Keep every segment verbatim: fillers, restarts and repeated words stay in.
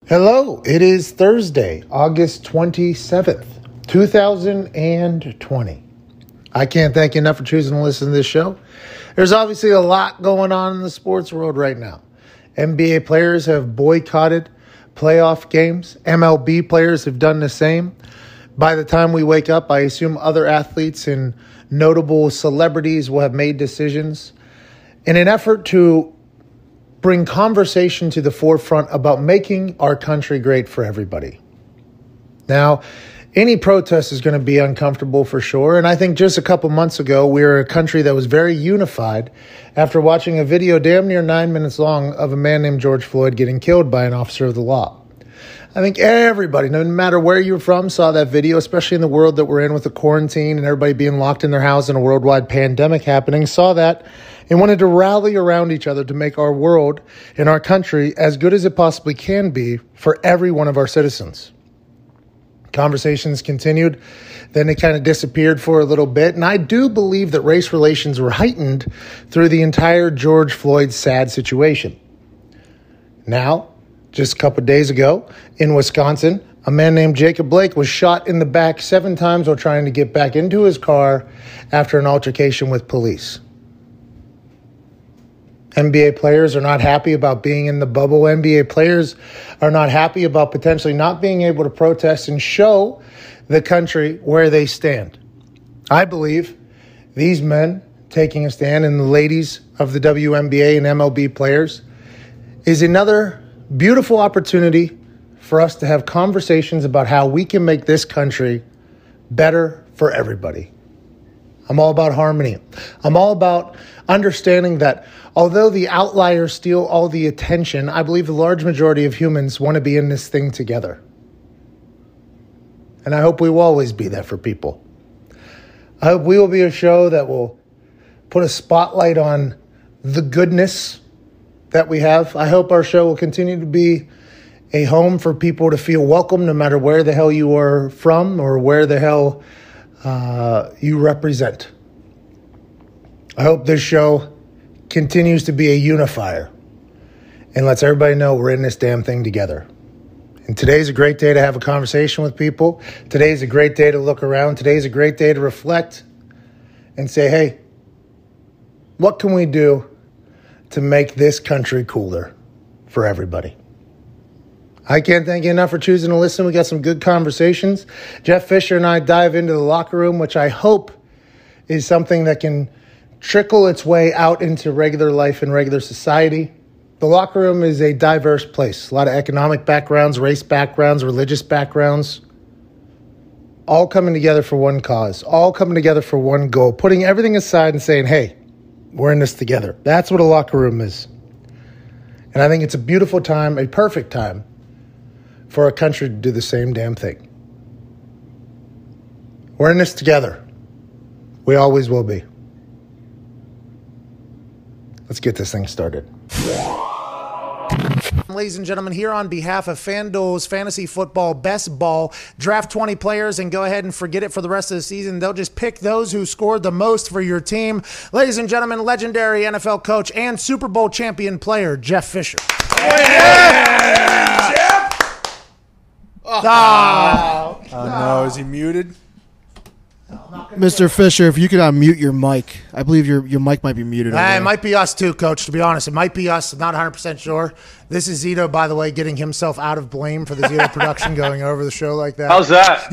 Hello, it is Thursday, August twenty-seventh, two thousand twenty. I can't thank you enough for choosing to listen to this show. There's obviously a lot going on in the sports world right now. N B A players have boycotted playoff games. M L B players have done the same. By the time we wake up, I assume other athletes and notable celebrities will have made decisions in an effort to bring conversation to the forefront about making our country great for everybody. Now, any protest is going to be uncomfortable for sure, and I think just a couple months ago, we were a country that was very unified after watching a video damn near nine minutes long of a man named George Floyd getting killed by an officer of the law. I think everybody, no matter where you're from, saw that video, especially in the world that we're in with the quarantine and everybody being locked in their house and a worldwide pandemic happening, saw that and wanted to rally around each other to make our world and our country as good as it possibly can be for every one of our citizens. Conversations continued, then they kind of disappeared for a little bit, and I do believe that race relations were heightened through the entire George Floyd sad situation. Now, just a couple days ago in Wisconsin, a man named Jacob Blake was shot in the back seven times while trying to get back into his car after an altercation with police. N B A players are not happy about being in the bubble. N B A players are not happy about potentially not being able to protest and show the country where they stand. I believe these men taking a stand and the ladies of the W N B A and M L B players is another beautiful opportunity for us to have conversations about how we can make this country better for everybody. I'm all about harmony. I'm all about understanding that although the outliers steal all the attention, I believe the large majority of humans want to be in this thing together. And I hope we will always be that for people. I hope we will be a show that will put a spotlight on the goodness that we have. I hope our show will continue to be a home for people to feel welcome no matter where the hell you are from or where the hell uh, you represent. I hope this show continues to be a unifier and lets everybody know we're in this damn thing together. And today's a great day to have a conversation with people. Today's a great day to look around. Today's a great day to reflect and say, hey, what can we do to make this country cooler for everybody? I can't thank you enough for choosing to listen. We got some good conversations. Jeff Fisher and I dive into the locker room, which I hope is something that can trickle its way out into regular life and regular society. The locker room is a diverse place. A lot of economic backgrounds, race backgrounds, religious backgrounds, all coming together for one cause, all coming together for one goal, putting everything aside and saying, hey, we're in this together. That's what a locker room is. And I think it's a beautiful time, a perfect time for a country to do the same damn thing. We're in this together. We always will be. Let's get this thing started. Ladies and gentlemen, here on behalf of FanDuel's Fantasy Football Best Ball, draft twenty players and go ahead and forget it for the rest of the season. They'll just pick those who scored the most for your team. Ladies and gentlemen, legendary N F L coach and Super Bowl champion player, Jeff Fisher. Yeah! Jeff! Oh, oh, oh no, is he muted? Mister Fisher, if you could unmute your mic. I believe your, your mic might be muted. Uh, it might be us too, Coach, to be honest. It might be us. I'm not one hundred percent sure. This is Zito, by the way, getting himself out of blame for the Zito production going over the show like that. How's that?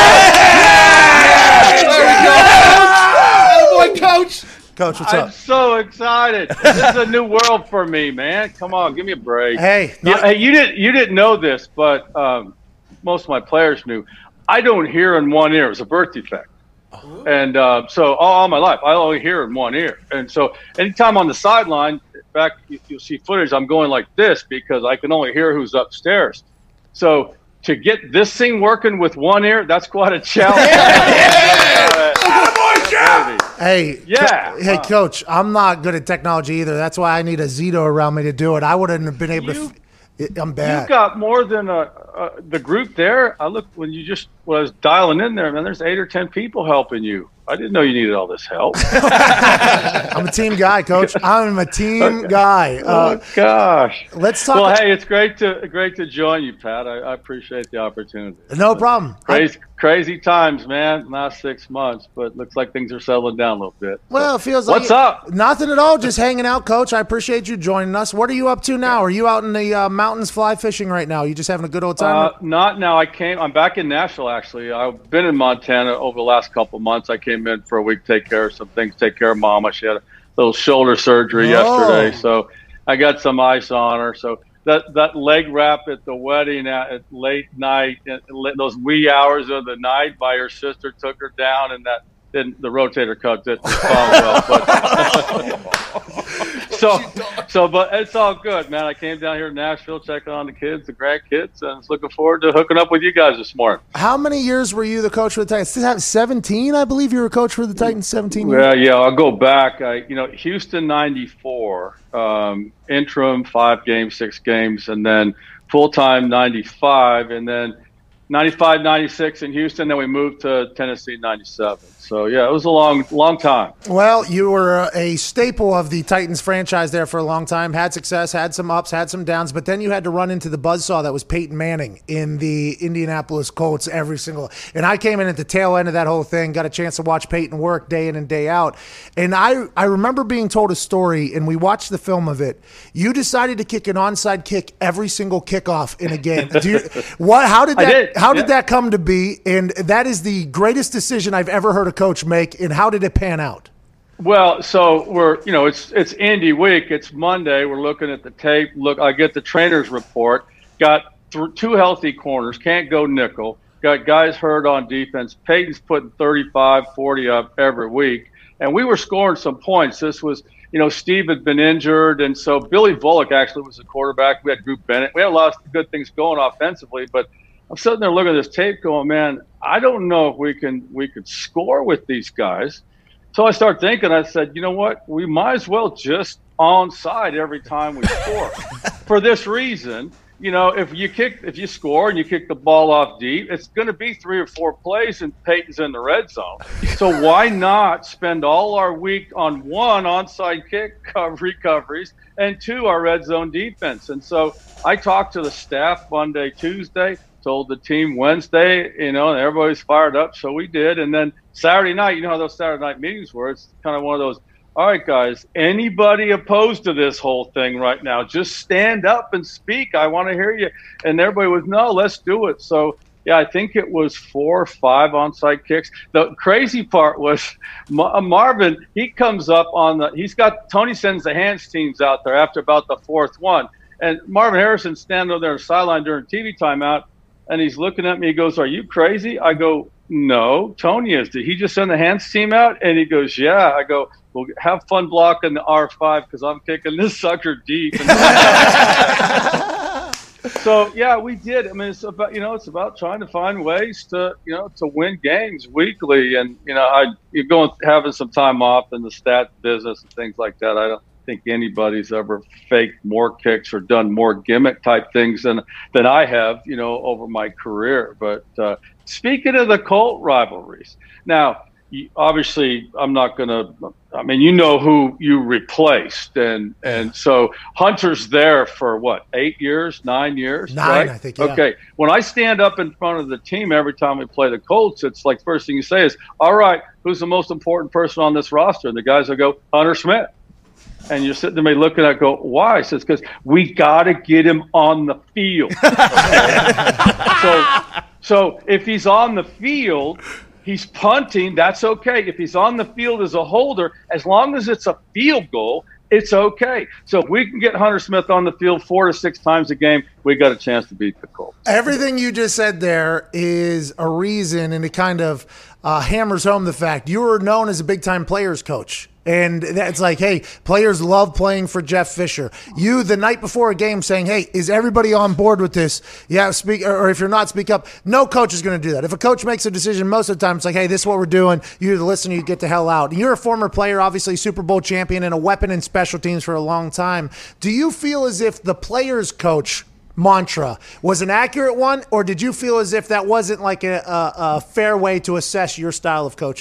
Yeah! Yeah! There we go. Oh, boy, Coach. Coach, what's I'm up? so excited. This is a new world for me, man. Come on, give me a break. Hey. You, hey, you didn't you didn't know this, but um, most of my players knew. I don't hear in one ear. It's a birth defect. And uh, so all, all my life, I only hear in one ear. And so anytime on the sideline, back you, you'll see footage, I'm going like this because I can only hear who's upstairs. So to get this thing working with one ear, that's quite a challenge. Yeah! Yeah! uh, Hey, yeah. Co- hey, Coach, I'm not good at technology either. That's why I need a Zito around me to do it. I wouldn't have been able You- to. F- I'm bad. You've got more than a, a, the group there. I look when you just was dialing in there, man. There's eight or ten people helping you. I didn't know you needed all this help. I'm a team guy, Coach. I'm a team Okay. guy. Uh, oh gosh. let's talk. Well, hey, it's great to great to join you, Pat. I, I appreciate the opportunity. no problem. Crazy, crazy times, man. Last six months, but looks like things are settling down a little bit. Well, it feels like What's up? Nothing at all. Just hanging out, Coach. I appreciate you joining us. What are you up to now? Are you out in the uh, mountains fly fishing right now? You just having a good old time? Uh, not now. I came. I'm back in Nashville. Actually, I've been in Montana over the last couple of months. I came in for a week, to take care of some things, take care of Mama. She had a little shoulder surgery Oh. yesterday, so I got some ice on her. So that that leg wrap at the wedding at, at late night, at those wee hours of the night, by her sister took her down, and that then the rotator cuff didn't respond well. But so so, but it's all good, man. I came down here to Nashville, checking on the kids, the grandkids, and I was looking forward to hooking up with you guys this morning. How many years were you the coach for the Titans? seventeen, I believe you were a coach for the Titans. seventeen years. Yeah, yeah. I'll go back. I, you know, Houston ninety-four, um, interim five games, six games, and then full time ninety-five, and then ninety-five, ninety-six in Houston. Then we moved to Tennessee ninety-seven. So yeah, it was a long, long time. Well, you were a staple of the Titans franchise there for a long time. Had success, had some ups, had some downs, but then you had to run into the buzzsaw that was Peyton Manning in the Indianapolis Colts every single. And I came in at the tail end of that whole thing, got a chance to watch Peyton work day in and day out. And I, I remember being told a story, and we watched the film of it. You decided to kick an onside kick every single kickoff in a game. Do you, what? How did that? did, How did yeah. that come to be? And that is the greatest decision I've ever heard a coach make. And how did it pan out? Well, so we're, you know, it's it's Indy week. It's Monday. We're looking at the tape. Look, I get the trainer's report. Got th- two healthy corners. Can't go nickel. Got guys hurt on defense. Peyton's putting thirty-five, forty up every week. And we were scoring some points. This was, you know, Steve had been injured. And so Billy Volek actually was the quarterback. We had Drew Bennett. We had a lot of good things going offensively. But I'm sitting there looking at this tape going, man, I don't know if we can we could score with these guys. So I start thinking, I said, you know what? We might as well just onside every time we score. For this reason, you know, if you kick, if you score and you kick the ball off deep, it's going to be three or four plays and Peyton's in the red zone. So why not spend all our week on one onside kick cover recoveries and two, our red zone defense? And so I talked to the staff Monday, Tuesday, told the team Wednesday, you know, and everybody's fired up. So we did. And then Saturday night, you know how those Saturday night meetings were. It's kind of one of those, all right, guys, anybody opposed to this whole thing right now, just stand up and speak. I want to hear you. And everybody was, no, let's do it. So, yeah, I think it was four or five onside kicks. The crazy part was Ma- Marvin, he comes up on the – he's got – Tony sends the hands teams out there after about the fourth one. And Marvin Harrison standing over there on the sideline during T V timeout, and he's looking at me. He goes, are you crazy? I go, no, Tony is. Did he just send the hands team out? And he goes, yeah. I go, well, have fun blocking the R five because I'm kicking this sucker deep. So, yeah, we did. I mean, it's about, you know, it's about trying to find ways to, you know, to win games weekly. And, you know, I, you're going having some time off in the stat business and things like that. I don't think anybody's ever faked more kicks or done more gimmick type things than than I have, you know, over my career. But uh, speaking of the Colt rivalries, now you, obviously I'm not going to. I mean, you know who you replaced, and and so Hunter's there for what, eight years, nine years, Nine, right? I think. Yeah. Okay. When I stand up in front of the team every time we play the Colts, it's like first thing you say is, "All right, who's the most important person on this roster?" And the guys will go, "Hunter Smith." And you're sitting there looking at it, go, why? I says, because we got to get him on the field. so, so if he's on the field, he's punting, that's okay. If he's on the field as a holder, as long as it's a field goal, it's okay. So if we can get Hunter Smith on the field four to six times a game, we got a chance to beat the Colts. Everything you just said there is a reason, and it kind of uh, hammers home the fact you were known as a big-time players coach. And it's like, hey, players love playing for Jeff Fisher. You, the night before a game, saying, hey, is everybody on board with this? Yeah, speak, or if you're not, speak up. No coach is going to do that. If a coach makes a decision, most of the time it's like, hey, this is what we're doing. You're the listener, you get the hell out. And you're a former player, obviously Super Bowl champion, and a weapon in special teams for a long time. Do you feel as if the players coach mantra was an accurate one, or did you feel as if that wasn't like a, a, a fair way to assess your style of coaching?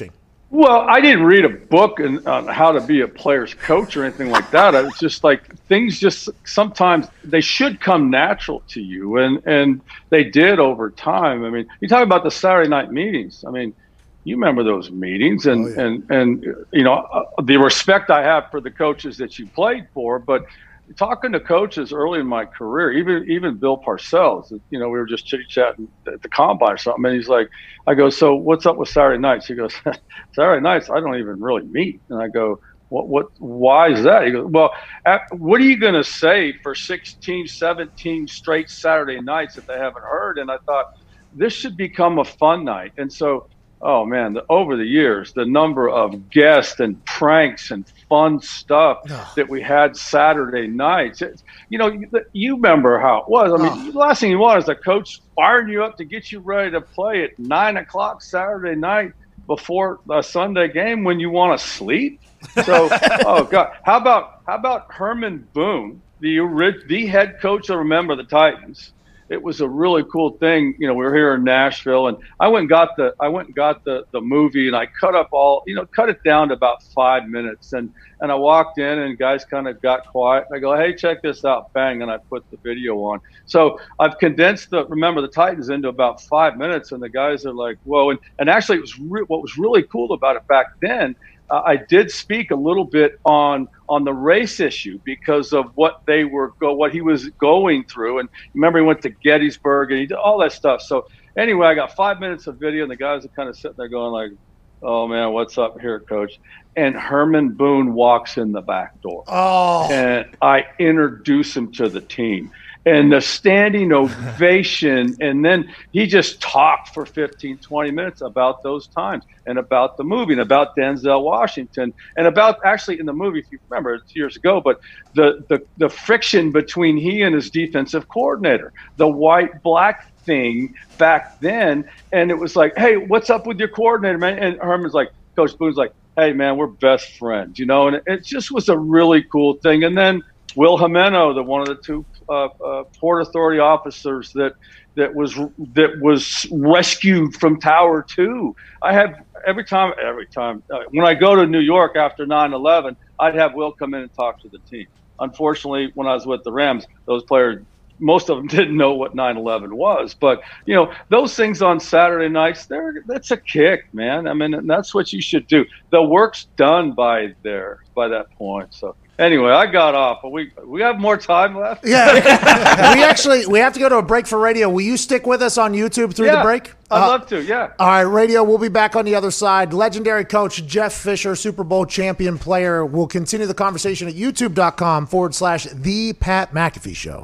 Well, I didn't read a book on, on how to be a player's coach or anything like that. It's just like things just sometimes they should come natural to you, and, and they did over time. I mean, you talk about the Saturday night meetings. I mean, you remember those meetings, and, oh, yeah. and, and you know, uh, the respect I have for the coaches that you played for, but talking to coaches early in my career, even even Bill Parcells, you know, we were just chit-chatting at the combine or something, and he's like, I go, so what's up with Saturday nights? He goes, Saturday nights, I don't even really meet. And I go, what, what, why is that? He goes, well, at, what are you going to say for sixteen, seventeen straight Saturday nights that they haven't heard? And I thought, this should become a fun night. And so, oh man, the, over the years, the number of guests and pranks and fun stuff oh. that we had Saturday nights. It, you know, you, you remember how it was. I mean, oh. the last thing you want is a coach firing you up to get you ready to play at nine o'clock Saturday night before a Sunday game when you want to sleep. So, oh God, how about how about Herman Boone, the the head coach of Remember the Titans? It was a really cool thing. You know, we were here in Nashville, and I went and got the I went and got the, the movie, and I cut up all, you know, cut it down to about five minutes. And, and I walked in, and guys kind of got quiet. I go, hey, check this out, bang, and I put the video on. So I've condensed the Remember the Titans into about five minutes, and the guys are like, whoa. And, and actually, it was re- what was really cool about it back then. Uh, I did speak a little bit on on the race issue because of what they were go what he was going through. And remember, he went to Gettysburg and he did all that stuff. So anyway, I got five minutes of video, and the guys are kind of sitting there going like, "Oh man, what's up here, coach?" And Herman Boone walks in the back door, oh. and I introduce him to the team. And the standing ovation, and then he just talked for fifteen, twenty minutes about those times and about the movie and about Denzel Washington and about actually in the movie, if you remember, it's years ago, but the, the, the friction between he and his defensive coordinator, the white-black thing back then. And it was like, hey, what's up with your coordinator, man? And Herman's like, Coach Boone's like, hey, man, we're best friends, you know, and it, it just was a really cool thing. And then Will Jimeno, the one of the two uh, uh, Port Authority officers that that was that was rescued from Tower Two. I had every time, every time uh, when I go to New York after nine eleven, I'd have Will come in and talk to the team. Unfortunately, when I was with the Rams, those players, most of them didn't know what nine eleven was. But you know, those things on Saturday nights, they're that's a kick, man. I mean, that's what you should do. The work's done by there by that point. So. Anyway, I got off, but we we have more time left. Yeah, we actually we have to go to a break for radio. Will you stick with us on YouTube through yeah, the break? I'd uh, love to. Yeah. All right, radio. We'll be back on the other side. Legendary coach Jeff Fisher, Super Bowl champion player. We'll continue the conversation at YouTube.com forward slash The Pat McAfee Show.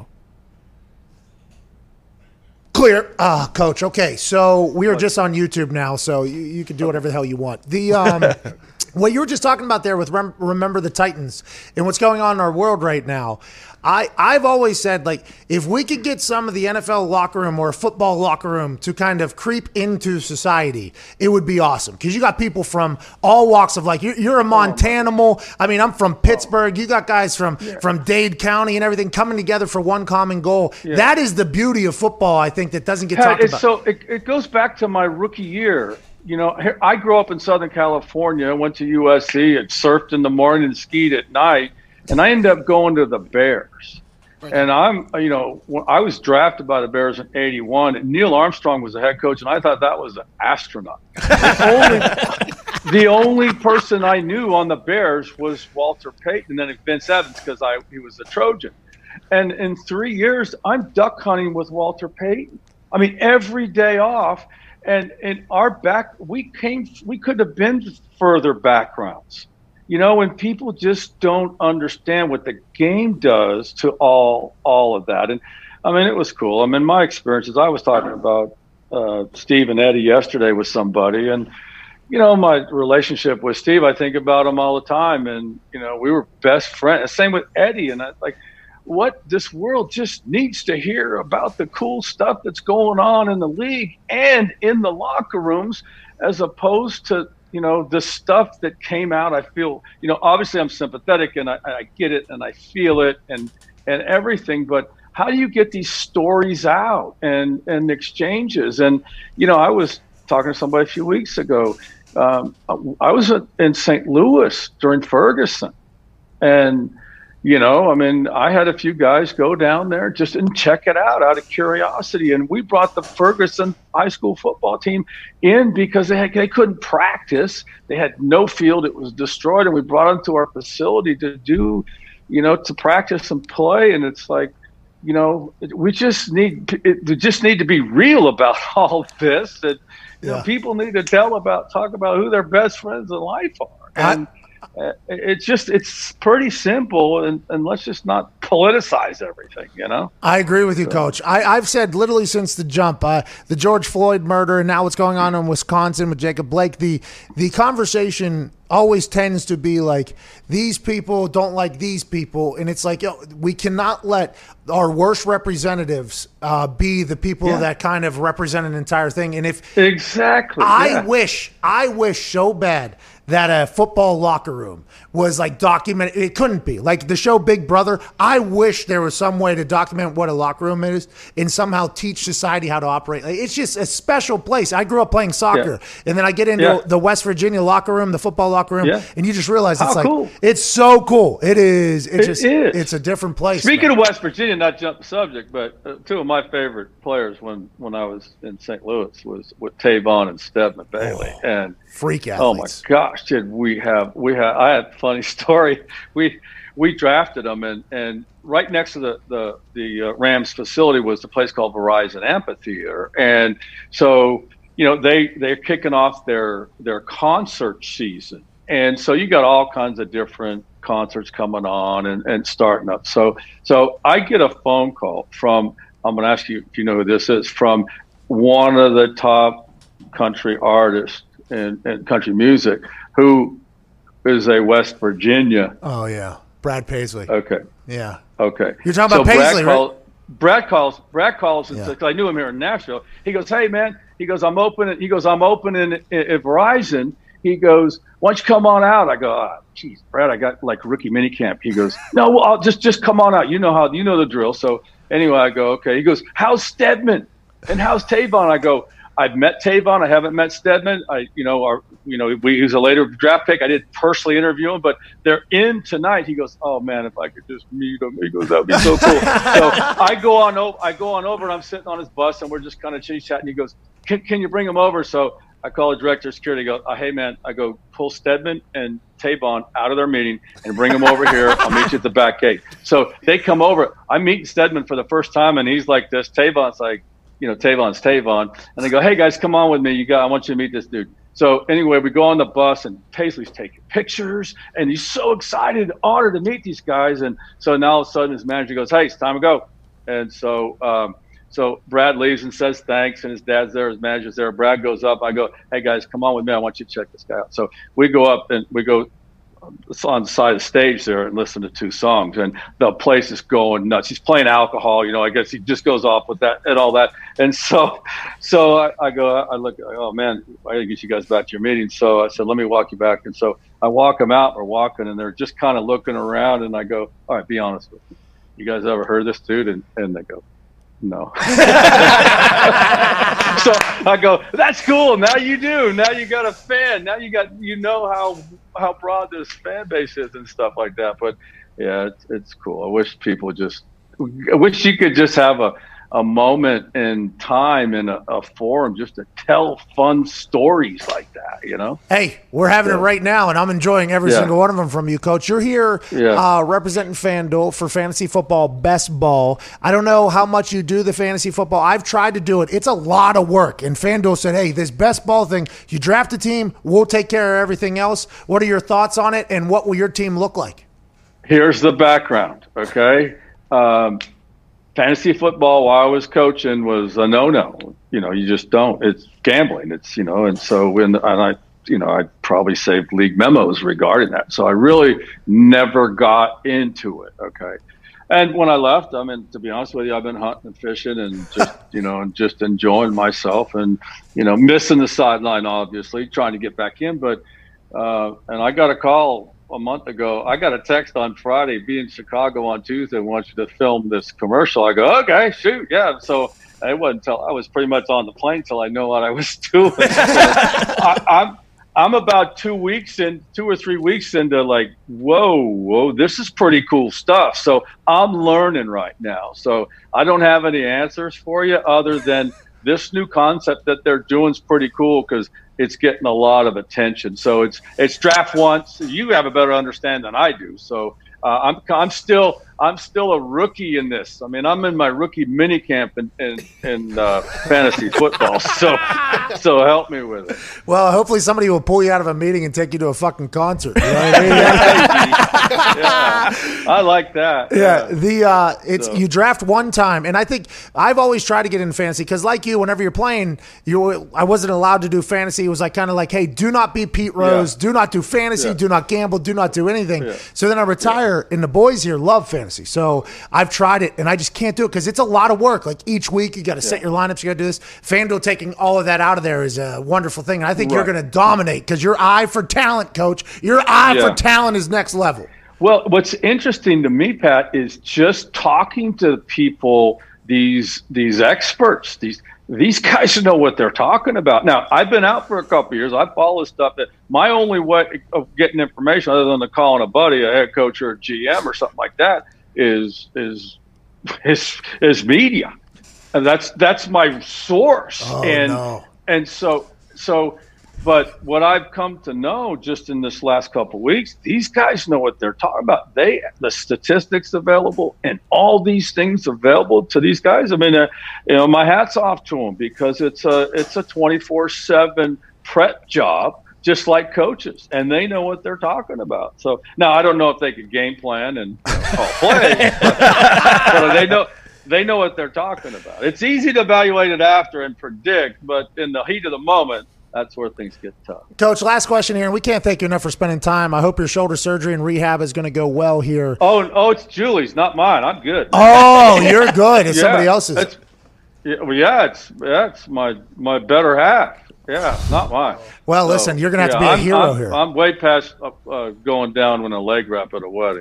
Clear, uh, Coach. Okay, so we are just on YouTube now, so you, you can do whatever the hell you want. The um, what you were just talking about there with Rem- Remember the Titans and what's going on in our world right now. I, I've always said, like, if we could get some of the N F L locker room or football locker room to kind of creep into society, it would be awesome. Because you got people from all walks of life. You're, you're a Montanimal. I mean, I'm from Pittsburgh. You got guys from, yeah. from Dade County and everything coming together for one common goal. Yeah. That is the beauty of football, I think, that doesn't get Pat, talked it's about. So it, it goes back to my rookie year. You know, I grew up in Southern California, went to U S C, and surfed in the morning and skied at night. And I ended up going to the Bears. And I'm, you know, when I was drafted by the Bears in eighty-one, and Neil Armstrong was the head coach, and I thought that was an astronaut. The only, the only person I knew on the Bears was Walter Payton, and then Vince Evans because I he was a Trojan. And in three years, I'm duck hunting with Walter Payton. I mean, every day off. And in our back, we came, we could have been further backgrounds. You know, when people just don't understand what the game does to all all of that. And, I mean, it was cool. I mean, my experiences, I was talking about uh, Steve and Eddie yesterday with somebody. And, you know, my relationship with Steve, I think about him all the time. And, you know, we were best friends. Same with Eddie. And, I, like, what this world just needs to hear about the cool stuff that's going on in the league and in the locker rooms as opposed to, you know, the stuff that came out. I feel, you know, obviously I'm sympathetic and I, I get it and I feel it and, and everything, but how do you get these stories out and, and exchanges? And, you know, I was talking to somebody a few weeks ago, um, I was in Saint Louis during Ferguson, and you know, I mean, I had a few guys go down there just and check it out out of curiosity. And we brought the Ferguson high school football team in because they had, they couldn't practice. They had no field. It was destroyed. And we brought them to our facility to do, you know, to practice and play. And it's like, you know, we just need, it, we just need to be real about all this. And you Yeah. know, people need to tell about, talk about who their best friends in life are. And, I- Uh, it's just it's pretty simple, and, and let's just not politicize everything, you know. I agree with you, Coach. I, I've said literally since the jump, uh, the George Floyd murder, and now what's going on in Wisconsin with Jacob Blake. The the conversation always tends to be like, these people don't like these people, and it's like, yo, we cannot let our worst representatives uh, be the people Yeah. that kind of represent an entire thing. And if Exactly. I yeah. wish, I wish so bad that a football locker room was like documented. It couldn't be like the show Big Brother. I wish there was some way to document what a locker room is and somehow teach society how to operate. Like, it's just a special place. I grew up playing soccer, Yeah. and then I get into Yeah. the West Virginia locker room, the football locker room, Yeah. and you just realize it's How like cool. it's so cool. It is. It's It just is. it's a different place. Speaking man. of West Virginia, not jump the subject, but uh, two of my favorite players when, when I was in Saint Louis was with Tavon and Stedman Bailey, Oh, and freak oh my athletes. gosh, did we have we had I had a funny story. We we drafted them, and, and right next to the the the uh, Rams facility was the place called Verizon Amphitheater, and so you know they they're kicking off their their concert season, and so you got all kinds of different concerts coming on and, and starting up. So so I get a phone call from, I'm going to ask you if you know who this is, from one of the top country artists in, in country music, who is a West Virginia. Oh yeah, Brad Paisley. Okay. Yeah. Okay. You're talking about Brad Paisley, right? call- Brad calls. Brad calls and Yeah. says, 'cause I knew him here in Nashville. He goes, "Hey man," he goes, "I'm opening." He goes, "I'm opening at, at Verizon." He goes, "Why don't you come on out?" I go, "Ah, geez, Brad, I got like rookie minicamp." He goes, "No, well, I'll just just come on out. You know how you know the drill." So anyway, I go, "Okay." He goes, "How's Stedman and how's Tavon?" I go, "I've met Tavon. I haven't met Stedman. I, you know, our, you know, we, he was a later draft pick. I didn't personally interview him, but they're in tonight." He goes, "Oh man, if I could just meet him." He goes, "That'd be so cool." So I go on over. I go on over, and I'm sitting on his bus, and we're just kind of chit chatting. He goes, "Can, can you bring him over?" So I call the director of security. I go, oh, "Hey man," I go, "pull Stedman and Tavon out of their meeting and bring them over here. I'll meet you at the back gate." So they come over. I'm meeting Stedman for the first time, and he's like this. Tavon's like, you know, Tavon's Tavon. And they go, "Hey guys, come on with me. You got, I want you to meet this dude." So anyway, we go on the bus, and Paisley's taking pictures, and he's so excited, honored to meet these guys. And so now all of a sudden his manager goes, "Hey, it's time to go." And so, um, so Brad leaves and says thanks, and his dad's there, his manager's there. Brad goes up. I go, "Hey guys, come on with me. I want you to check this guy out." So we go up and we go on the side of the stage there and listen to two songs, and the place is going nuts. He's playing alcohol, you know, I guess he just goes off with that and all that. And so, so I, I go, I look, oh man, I gotta get you guys back to your meeting. So I said, "Let me walk you back." And so I walk them out, we're walking, and they're just kind of looking around, and I go, "All right, be honest with me. You guys ever heard of this dude?" And, and they go, "No." So I go, "That's cool. Now you do. Now you got a fan. Now you got, you know how how broad this fan base is and stuff like that." But yeah, it's, it's cool. I wish people just, I wish you could just have a, a moment in time in a, a forum just to tell fun stories like that, you know? Hey, we're having Yeah. it right now, and I'm enjoying every Yeah. single one of them from you, Coach. You're here Yeah. uh, representing FanDuel for Fantasy Football Best Ball. I don't know how much you do the fantasy football. I've tried to do it. It's a lot of work. And FanDuel said, "Hey, this Best Ball thing, you draft a team, we'll take care of everything else." What are your thoughts on it, and what will your team look like? Here's the background, okay? Um, fantasy football, while I was coaching, was a no-no. You know, you just don't. It's gambling. It's, you know, and so when, and I, you know, I probably saved league memos regarding that. So I really never got into it, okay? And when I left, I mean, to be honest with you, I've been hunting and fishing and just, you know, and just enjoying myself and, you know, missing the sideline, obviously, trying to get back in. But, uh, and I got a call a month ago. I got a text on Friday, "Be in Chicago on Tuesday, want you to film this commercial." I go, "Okay, shoot, yeah." So it wasn't until I was pretty much on the plane till I know what I was doing. So I, I'm I'm about two weeks in, two or three weeks into like, whoa, whoa, this is pretty cool stuff. So I'm learning right now. So I don't have any answers for you other than this new concept that they're doing is pretty cool because it's getting a lot of attention. So it's it's draft once. You have a better understanding than I do. So uh, I'm I'm still I'm still a rookie in this. I mean, I'm in my rookie mini camp in in, in uh, fantasy football. So so help me with it. Well, hopefully somebody will pull you out of a meeting and take you to a fucking concert. You know what I mean? Yeah, I like that. Yeah, the uh, it's So- you draft one time, and I think I've always tried to get in fantasy because, like you, whenever you're playing, you I wasn't allowed to do fantasy. It was like kind of like, hey, do not be Pete Rose, Yeah. do not do fantasy, Yeah. do not gamble, do not do anything. Yeah. So then I retire, and the boys here love fantasy. So I've tried it, and I just can't do it because it's a lot of work. Like each week, you got to set your lineups, you got to do this. FanDuel taking all of that out of there is a wonderful thing, and I think you're Right. going to dominate because your eye for talent, coach, your eye Yeah. for talent is next level. Well, what's interesting to me, Pat, is just talking to people, these these experts, these these guys know what they're talking about. Now, I've been out for a couple of years. I follow stuff that my only way of getting information, other than to calling a buddy, a head coach or a G M or something like that, is is is is media, and that's that's my source. Oh, and no. and so so. But what I've come to know just in this last couple of weeks, these guys know what they're talking about. They, the statistics available and all these things available to these guys. I mean, uh, you know, my hat's off to them because it's a it's a twenty-four seven prep job, just like coaches, and they know what they're talking about. So now I don't know if they could game plan and you know, call plays, but, but they know. They know what they're talking about. It's easy to evaluate it after and predict, but in the heat of the moment, that's where things get tough. Coach, last question here, and we can't thank you enough for spending time. I hope your shoulder surgery and rehab is going to go well here. Oh, oh, it's Julie's, not mine. I'm good. Oh, you're good. It's Yeah, somebody else's. it's- Yeah, well, yeah, it's that's my my better half. Yeah, not mine. Well, So, listen, you're going to have to yeah, be a I'm- hero I'm, here. I'm way past uh, uh, going down when a leg wrap at a wedding.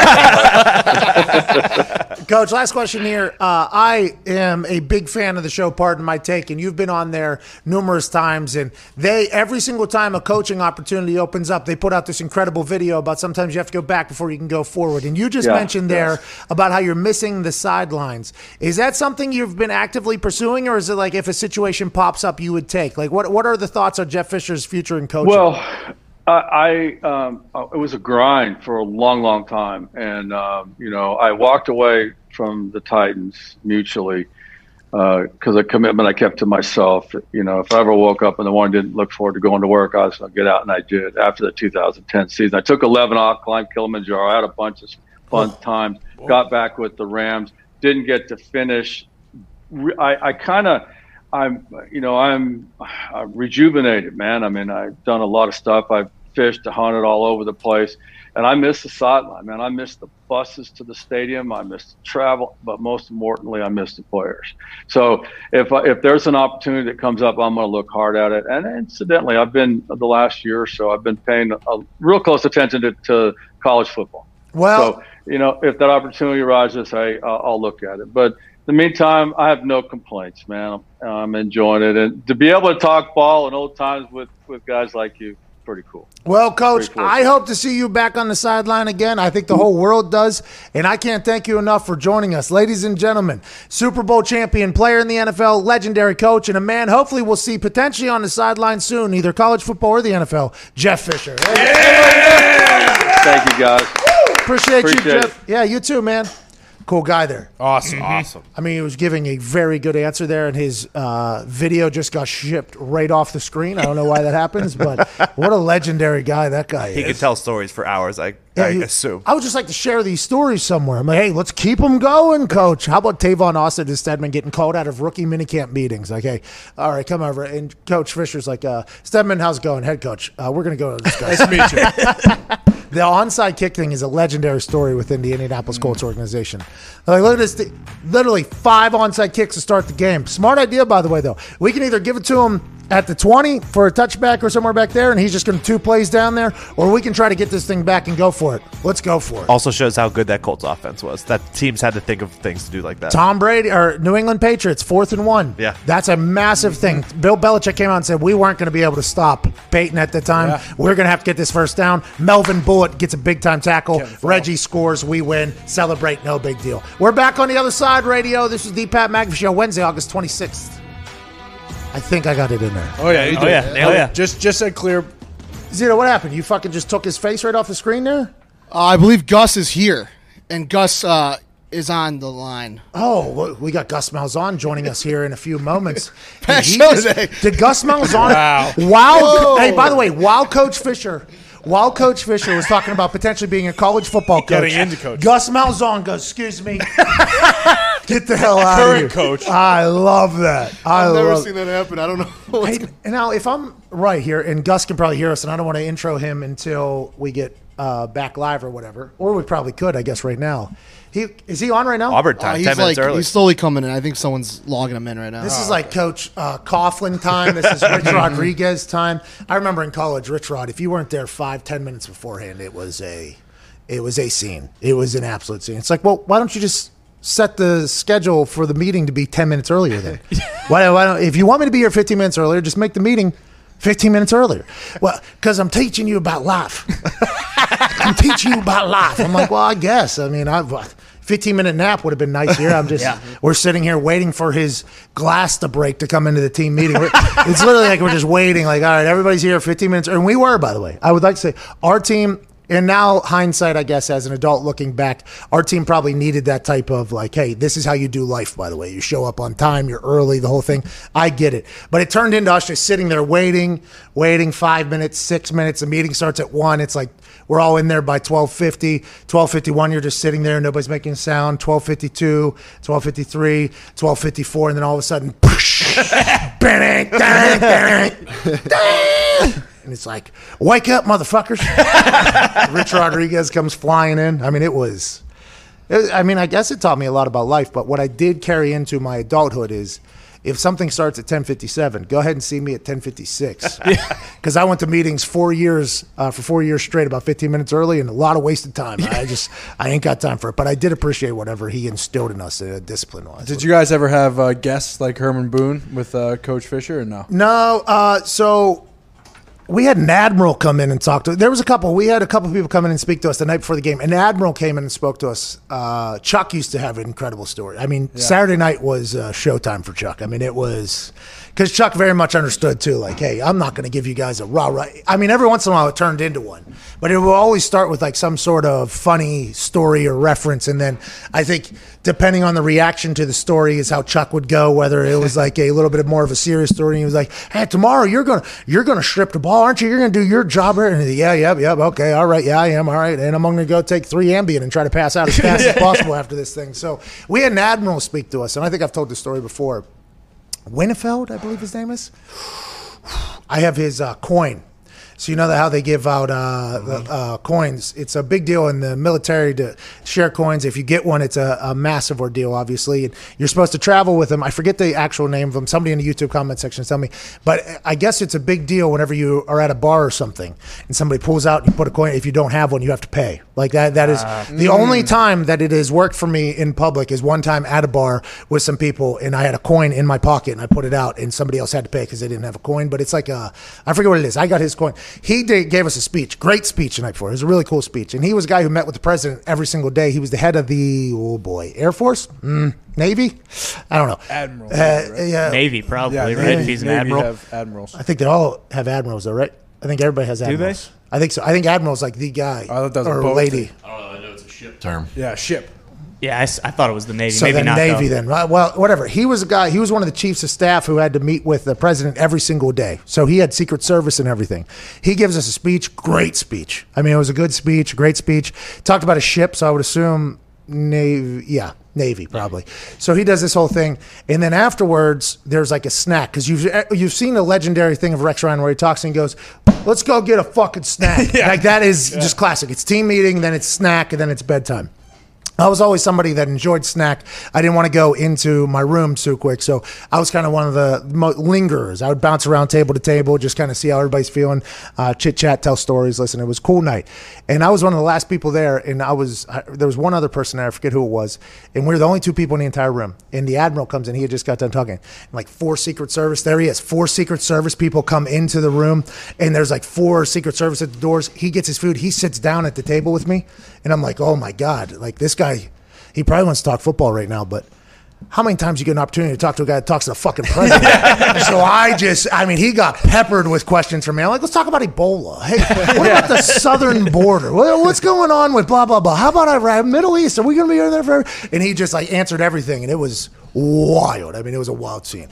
Coach, last question here. Uh, I am a big fan of the show, Pardon My Take, and you've been on there numerous times. And they, every single time a coaching opportunity opens up, they put out this incredible video about sometimes you have to go back before you can go forward. And you just Yeah, mentioned there yes. about how you're missing the sidelines. Is that something you've been actively pursuing, or is it like if a situation pops up, you would take? Like, what what are the thoughts on Jeff Fisher's future in coaching? Well, I, I um, it was a grind for a long, long time, and um, you know, I walked away from the Titans mutually because a commitment I kept to myself. You know, if I ever woke up in the morning and didn't look forward to going to work, I was going to get out, and I did. After the two thousand ten season, I took eleven off, climbed Kilimanjaro, I had a bunch of fun times, got back with the Rams, didn't get to finish. I, I kind of. I'm, you know, I'm uh, rejuvenated, man. I mean, I've done a lot of stuff. I've fished, hunted all over the place, and I miss the sideline, man. I miss the buses to the stadium. I miss the travel, but most importantly, I miss the players. So if if there's an opportunity that comes up, I'm going to look hard at it. And incidentally, I've been the last year or so, I've been paying a real close attention to, to college football. Well, so you know, if that opportunity arises, hey, I'll, I'll look at it. But in the meantime, I have no complaints, man. I'm enjoying it. And to be able to talk ball in old times with, with guys like you, pretty cool. Well, Coach, Pretty cool. I hope to see you back on the sideline again. I think the whole world does. And I can't thank you enough for joining us. Ladies and gentlemen, Super Bowl champion, player in the N F L, legendary coach, and a man hopefully we'll see potentially on the sideline soon, either college football or the N F L, Jeff Fisher. Thank you, guys. Appreciate, you, Appreciate Jeff. Yeah, you too, man. Cool guy there. Awesome, awesome. I mean, he was giving a very good answer there, and his uh, video just got shipped right off the screen. I don't know why that happens, but what a legendary guy that guy He is. could tell stories for hours, I, Yeah, I he- assume. I would just like to share these stories somewhere. I'm like, hey, let's keep them going, Coach. How about Tavon Austin and Stedman getting called out of rookie minicamp meetings? Like, hey, all right, come over. And Coach Fisher's like, uh, Stedman, how's it going? Head coach, uh, we're going to go to this guy. Nice to meet you. The onside kick thing is a legendary story within the Indianapolis Colts organization. Like, look at this. Th- literally five onside kicks to start the game. Smart idea, by the way, though. We can either give it to them at the twenty for a touchback or somewhere back there, and he's just going to two plays down there, or we can try to get this thing back and go for it. Let's go for it. Also shows how good that Colts offense was. That teams had to think of things to do like that. Tom Brady or New England Patriots, fourth and one. Yeah. That's a massive thing. Bill Belichick came out and said we weren't going to be able to stop Peyton at the time. Yeah. We're going to have to get this first down. Melvin Bullitt gets a big-time tackle. Reggie scores. We win. Celebrate. No big deal. We're back on the other side, radio. This is the Pat McAfee Show, Wednesday, August twenty-sixth. I think I got it in there. Oh, yeah, you Oh, did. yeah. Oh, yeah. Just, just a clear. Zito, what happened? You fucking just took his face right off the screen there? Uh, I believe Gus is here, and Gus uh, is on the line. Oh, well, we got Gus Malzahn joining us here in a few moments. Pat Did he show just- today. Did Gus Malzahn? Wow. Wow. Whoa. Hey, by the way, while Coach Fisher, while Coach Fisher was talking about potentially being a college football coach, Getting into coaching. Gus Malzahn goes, "Excuse me, get the hell out Current of here." coach. I love that. I I've never love. seen that happen. I don't know. What's Hey, and now, if I'm right here, and Gus can probably hear us, and I don't want to intro him until we get uh, back live or whatever, or we probably could, I guess, right now. He is he on right now? Auburn Uh, time, he's ten minutes like early. he's slowly coming in. I think someone's logging him in right now. This is like Coach uh, Coughlin time. This is Rich Rodriguez time. I remember in college, Rich Rod, if you weren't there five, ten minutes beforehand, it was a, it was a scene. It was an absolute scene. It's like, well, why don't you just set the schedule for the meeting to be ten minutes earlier then? why, why don't, if you want me to be here fifteen minutes earlier, just make the meeting fifteen minutes earlier. Well, because I'm teaching you about life. I'm teaching you about life. I'm like, well, I guess. I mean, I've. fifteen minute nap would have been nice here. I'm just, Yeah. we're sitting here waiting for his glass to break to come into the team meeting. We're, it's literally like we're just waiting, like, all right, everybody's here fifteen minutes. And we were, by the way. I would like to say, our team, and now hindsight, I guess, as an adult looking back, our team probably needed that type of like, hey, this is how you do life, by the way. You show up on time, you're early, the whole thing. I get it. But it turned into us just sitting there waiting, waiting five minutes, six minutes. The meeting starts at one. It's like, we're all in there by twelve fifty, twelve fifty-one, you're just sitting there, nobody's making a sound, twelve fifty-two, twelve fifty-three, twelve fifty-four, and then all of a sudden, bang, bang, bang, bang. And it's like, wake up, motherfuckers. Rich Rodriguez comes flying in. I mean, it was, it, I mean, I guess it taught me a lot about life, but what I did carry into my adulthood is, if something starts at ten fifty-seven, go ahead and see me at ten fifty-six. Because I went to meetings four years, uh, for four years straight, about fifteen minutes early, and a lot of wasted time. I just, I ain't got time for it. But I did appreciate whatever he instilled in us, uh, discipline-wise. Did you guys ever have uh, guests like Herman Boone with uh, Coach Fisher or no? No, uh, so we had an admiral come in and talk to. There was a couple. We had a couple people come in and speak to us the night before the game. An admiral came in and spoke to us. Uh, Chuck used to have an incredible story. I mean, Saturday night was uh, showtime for Chuck. I mean, it was because Chuck very much understood too. Like, hey, I'm not going to give you guys a rah rah. I mean, every once in a while it turned into one, but it will always start with like some sort of funny story or reference, and then I think depending on the reaction to the story is how Chuck would go. Whether it was like a little bit more of a serious story, and he was like, "Hey, tomorrow you're gonna you're gonna strip the ball, aren't you? You're gonna do your job." And he, yeah, yep, yep, okay, all right, yeah, I am, all right, and I'm gonna go take three Ambien and try to pass out as fast as possible after this thing. So we had an admiral speak to us, and I think I've told this story before. Winnefeld, I believe his name is. I have his uh, coin. So you know that how they give out uh, the, uh, coins. It's a big deal in the military to share coins. If you get one, it's a, a massive ordeal, obviously. And you're supposed to travel with them. I forget the actual name of them. Somebody in the YouTube comment section tell me. But I guess it's a big deal whenever you are at a bar or something and somebody pulls out and you put a coin. If you don't have one, you have to pay. Like that. That is uh, the mm. only time that it has worked for me in public is one time at a bar with some people and I had a coin in my pocket and I put it out and somebody else had to pay because they didn't have a coin. But it's like a, I forget what it is. I got his coin. He did, gave us a speech, great speech the night before. It was a really cool speech. And he was a guy who met with the president every single day. He was the head of the, oh boy, Air Force? Mm, Navy? I don't know. Admiral. Uh, right? yeah, Navy, probably, Yeah, right? Navy, If he's an Navy admiral. have admirals. I think they all have admirals though, right? I think everybody has admirals. they? I think so. I think admiral's like the guy I thought that was a or boat lady. thing. I don't know. I know it's a ship term. Yeah, ship. Yeah, I, s- I thought it was the Navy. So Maybe then not. Navy though. then. Right? Well, whatever. He was a guy, he was one of the chiefs of staff who had to meet with the president every single day. So he had Secret Service and everything. He gives us a speech, great speech. I mean, it was a good speech, great speech. Talked about a ship, so I would assume Navy, yeah, Navy probably. So he does this whole thing. And then afterwards, there's like a snack. Because you've, you've seen the legendary thing of Rex Ryan where he talks and he goes, let's go get a fucking snack. Yeah. Like that is yeah. just classic. It's team meeting, then it's snack, and then it's bedtime. I was always somebody that enjoyed snack. I didn't want to go into my room too quick, so I was kind of one of the mo- lingerers. I would bounce around table to table, just kind of see how everybody's feeling, uh, chit chat, tell stories. Listen, it was a cool night, and I was one of the last people there. And I was I, there was one other person there, I forget who it was, and we were the only two people in the entire room. And the admiral comes in. He had just got done talking. And like four Secret Service, there he is. Four Secret Service people come into the room, and there's like four Secret Service at the doors. He gets his food. He sits down at the table with me, and I'm like, oh my god, like this guy. He probably wants to talk football right now, but how many times you get an opportunity to talk to a guy that talks to the fucking president? So I just, I mean, he got peppered with questions from me. I'm like, let's talk about Ebola. Hey, what about the southern border? What, what's going on with blah, blah, blah? How about Iraq, Middle East? Are we going to be there forever? And he just like answered everything, and it was wild. I mean, it was a wild scene.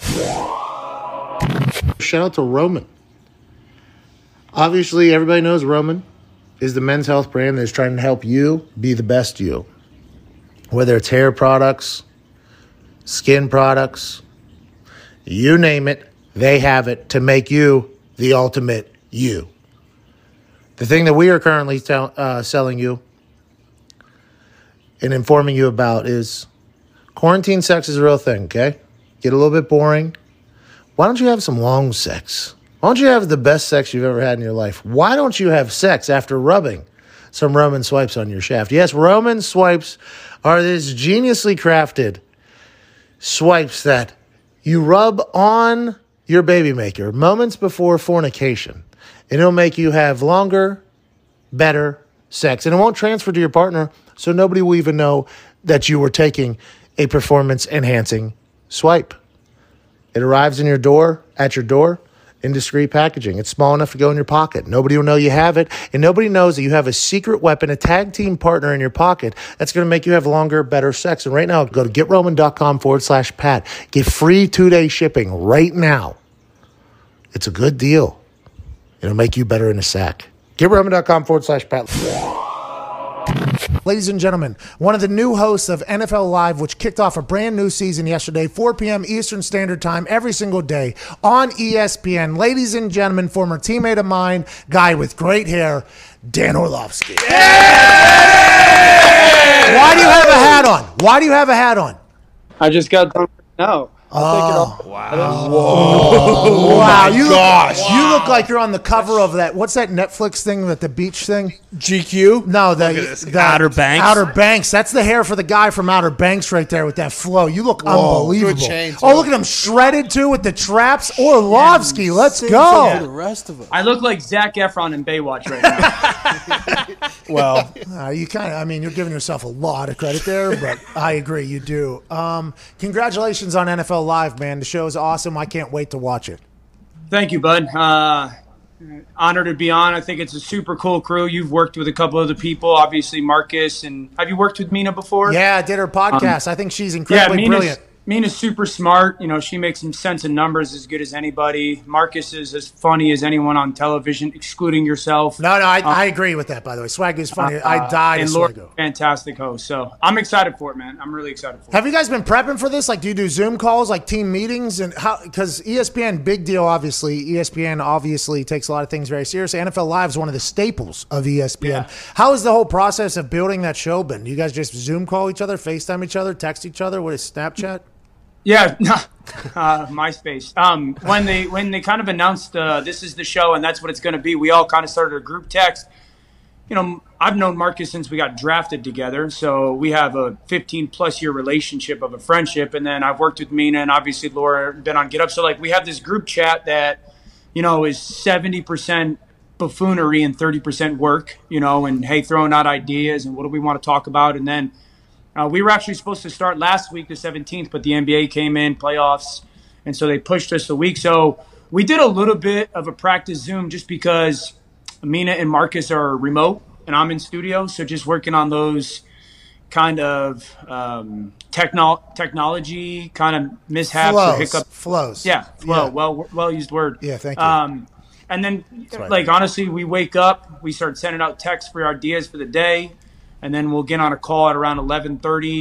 Shout out to Roman. Obviously, everybody knows Roman is the men's health brand that's trying to help you be the best you. Whether it's hair products, skin products, you name it, they have it to make you the ultimate you. The thing that we are currently tell, uh, selling you and informing you about is quarantine sex is a real thing, okay? Get a little bit boring. Why don't you have some long sex? Why don't you have the best sex you've ever had in your life? Why don't you have sex after rubbing some Roman swipes on your shaft? Yes, Roman swipes are this geniusly crafted swipes that you rub on your baby maker moments before fornication. And it'll make you have longer, better sex. And it won't transfer to your partner, so nobody will even know that you were taking a performance-enhancing swipe. It arrives in your door, at your door, in discreet packaging. It's small enough to go in your pocket. Nobody will know you have it, and nobody knows that you have a secret weapon, a tag team partner in your pocket that's going to make you have longer, better sex. And right now, go to GetRoman.com forward slash Pat. Get free two-day shipping right now. It's a good deal. It'll make you better in a sack. GetRoman.com forward slash Pat. Ladies and gentlemen, one of the new hosts of N F L Live, which kicked off a brand new season yesterday, four p.m. Eastern Standard Time every single day on E S P N. Ladies and gentlemen, former teammate of mine, guy with great hair, Dan Orlovsky. Yeah! Why do you have a hat on? Why do you have a hat on? I just got done now. I'll Oh, take it off. wow. Whoa. Wow. You gosh. Look, you look like you're on the cover of that. What's that Netflix thing, that the beach thing? G Q? No, the, the Outer Banks? Outer Banks. That's the hair for the guy from Outer Banks right there with that flow. You look unbelievable. good chain, too. Oh, look at him shredded too with the traps. Orlovsky, let's For go. the rest of us. I look like Zac Efron in Baywatch right now. Well, Uh, you kind of, I mean, you're giving yourself a lot of credit there, but I agree, you do. Um, congratulations on N F L Live, man. The show is awesome. I can't wait to watch it. Thank you, bud. Uh, honored to be on. I think it's a super cool crew. You've worked with a couple of the people, obviously Marcus, and have you worked with Mina before? Yeah, I did her podcast. I think she's incredibly Mina's, brilliant. Mina's super smart. You know, she makes some sense of numbers as good as anybody. Marcus is as funny as anyone on television, excluding yourself. No, no, I, I agree with that, by the way. Swagoo's funny. I died and of Laura, Swagoo. fantastic host. So I'm excited for it, man. I'm really excited for it. Have you guys been prepping for this? Like, do you do Zoom calls, like team meetings, and how? Because E S P N, big deal, obviously. E S P N obviously takes a lot of things very seriously. N F L Live is one of the staples of E S P N. Yeah. How has the whole process of building that show been? You guys just Zoom call each other, FaceTime each other, text each other? What is Snapchat? Yeah, uh, MySpace. Um, when they when they kind of announced uh, this is the show and that's what it's going to be, we all kind of started a group text. You know, I've known Marcus since we got drafted together, so we have a fifteen plus year relationship of a friendship. And then I've worked with Mina and obviously Laura, been on Get Up. So like we have this group chat that, you know, is seventy percent buffoonery and thirty percent work. You know, and hey, throwing out ideas and what do we want to talk about, and then. Uh, we were actually supposed to start last week, the seventeenth, but the N B A came in, playoffs, and so they pushed us a week. So we did a little bit of a practice Zoom just because Mina and Marcus are remote and I'm in studio. So just working on those kind of um, techno- technology kind of mishaps Flows. or hiccups. Flows. Yeah, flow. Yeah. Well, well used word. Yeah, thank you. Um, and then, right. like, honestly, we wake up, we start sending out texts for ideas for the day. And then we'll get on a call at around eleven thirty,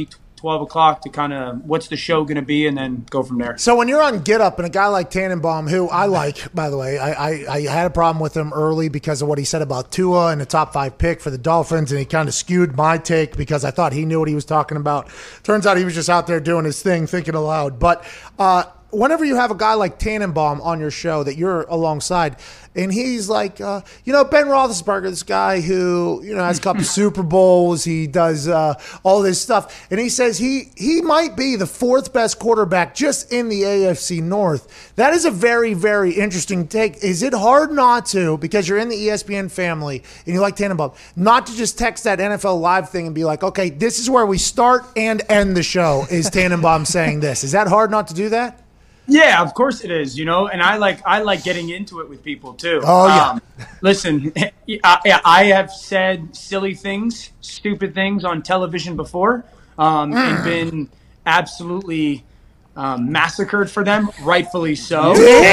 twelve o'clock to kind of what's the show going to be, and then go from there. So when you're on Get Up and a guy like Tannenbaum, who I like, by the way, I, I, I had a problem with him early because of what he said about Tua and the top five pick for the Dolphins, and he kind of skewed my take because I thought he knew what he was talking about. Turns out he was just out there doing his thing, thinking aloud. But uh, whenever you have a guy like Tannenbaum on your show that you're alongside, and he's like, uh, you know, Ben Roethlisberger, this guy who, you know, has a couple Super Bowls, he does uh, all this stuff, and he says he he might be the fourth best quarterback just in the A F C North. That is a very, very interesting take. Is it hard not to, because you're in the E S P N family and you like Tannenbaum, not to just text that N F L Live thing and be like, okay, this is where we start and end the show, is Tannenbaum saying this? Is that hard not to do that? Yeah, of course it is, you know, and I like I like getting into it with people too. Oh, yeah. Um, listen, I, I have said silly things, stupid things on television before, um, and been absolutely um, massacred for them, rightfully so.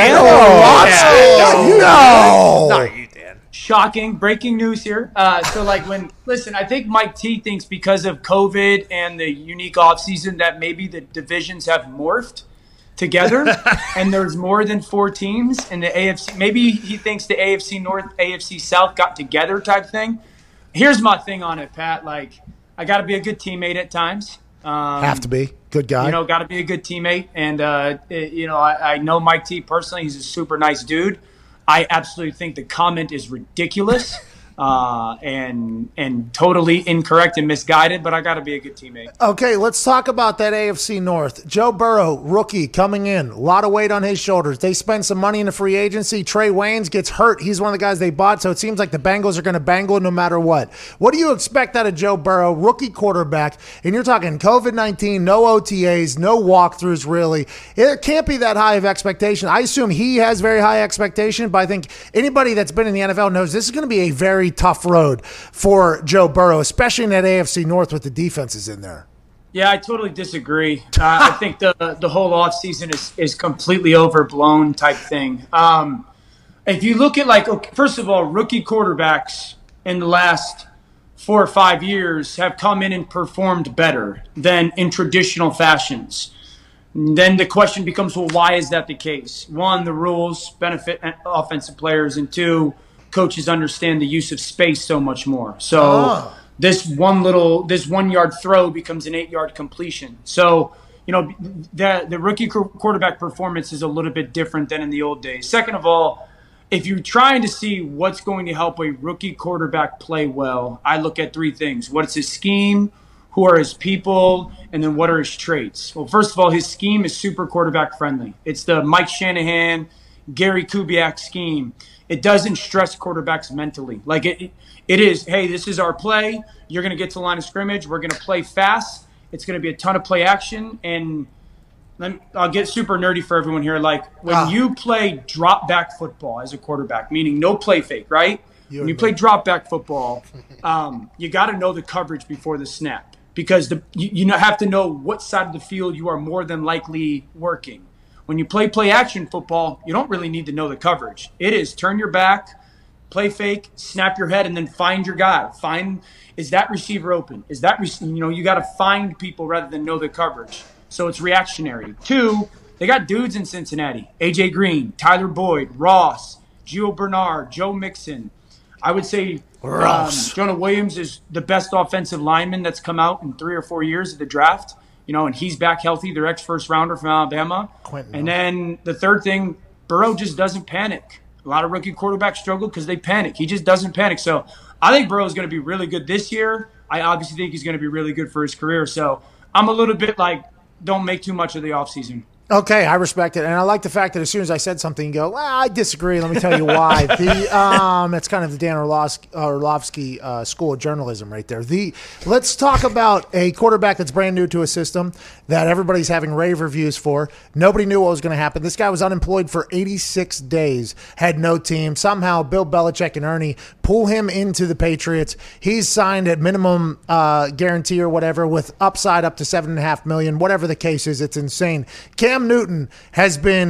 No, no. Not you, Dan. Shocking, breaking news here. Uh, so, like, when, listen, I think Mike T thinks because of COVID and the unique offseason that maybe the divisions have morphed together and there's more than four teams in the A F C. Maybe he thinks the A F C North, A F C South got together type thing. Here's my thing on it, Pat. Like, I got to be a good teammate at times. Um, Have to be. Good guy. You know, got to be a good teammate. And, uh, it, you know, I, I know Mike T personally. He's a super nice dude. I absolutely think the comment is ridiculous. Uh, and and totally incorrect and misguided, but I got to be a good teammate. Okay, let's talk about that A F C North. Joe Burrow, rookie, coming in. A lot of weight on his shoulders. They spend some money in the free agency. Trey Waynes gets hurt. He's one of the guys they bought, so it seems like the Bengals are going to bangle no matter what. What do you expect out of Joe Burrow, rookie quarterback? And you're talking COVID nineteen, no O T As, no walkthroughs, really. It can't be that high of expectation. I assume he has very high expectation, but I think anybody that's been in the N F L knows this is going to be a very tough road for Joe Burrow, especially in that A F C North with the defenses in there. Yeah, I totally disagree. Uh, I think the the whole offseason is, is completely overblown type thing. Um, if you look at, like, okay, first of all, rookie quarterbacks in the last four or five years have come in and performed better than in traditional fashions. Then the question becomes, well, why is that the case? One, the rules benefit offensive players, and two, coaches understand the use of space so much more. So oh. this one little, this one yard throw becomes an eight yard completion. So, you know, the, the rookie quarterback performance is a little bit different than in the old days. Second of all, if you're trying to see what's going to help a rookie quarterback play well, I look at three things. What's his scheme? Who are his people? And then what are his traits? Well, first of all, his scheme is super quarterback friendly. It's the Mike Shanahan, Gary Kubiak scheme. It doesn't stress quarterbacks mentally. Like it, it is, hey, this is our play. You're going to get to the line of scrimmage. We're going to play fast. It's going to be a ton of play action. And then I'll get super nerdy for everyone here. Like when ah. you play drop back football as a quarterback, meaning no play fake, right? You when you play drop back football, um, you got to know the coverage before the snap because the, you, you have to know what side of the field you are more than likely working. When you play play action football, you don't really need to know the coverage. It is turn your back, play fake, snap your head, and then find your guy. Find, is that receiver open? Is that, you know, you got to find people rather than know the coverage. So it's reactionary. Two, they got dudes in Cincinnati. A J Green, Tyler Boyd, Ross, Gio Bernard, Joe Mixon. I would say um, Jonah Williams is the best offensive lineman that's come out in three or four years of the draft. You know, and he's back healthy, their ex-first rounder from Alabama. Quentin. And then the third thing, Burrow just doesn't panic. A lot of rookie quarterbacks struggle because they panic. He just doesn't panic. So I think Burrow is going to be really good this year. I obviously think he's going to be really good for his career. So I'm a little bit like, don't make too much of the offseason. Okay, I respect it, and I like the fact that as soon as I said something, you go, well, I disagree. Let me tell you why. the um, It's kind of the Dan Orlovsky, Orlovsky uh, School of Journalism right there. The Let's talk about a quarterback that's brand new to a system that everybody's having rave reviews for. Nobody knew what was going to happen. This guy was unemployed for eighty-six days, had no team. Somehow Bill Belichick and Ernie pull him into the Patriots. He's signed at minimum uh, guarantee or whatever with upside up to seven point five million dollars, whatever the case is. It's insane. Cam Newton has been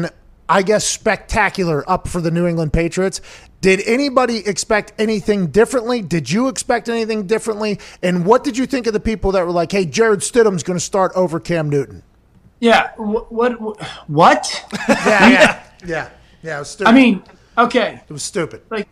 I guess, spectacular up for the New England Patriots. Did anybody expect anything differently? Did you expect anything differently? And what did you think of the people that were like, hey, Jared Stidham's going to start over Cam Newton? Yeah. What? What? what? Yeah, yeah, yeah. Yeah, it was stupid. I mean, okay. It was stupid. Like,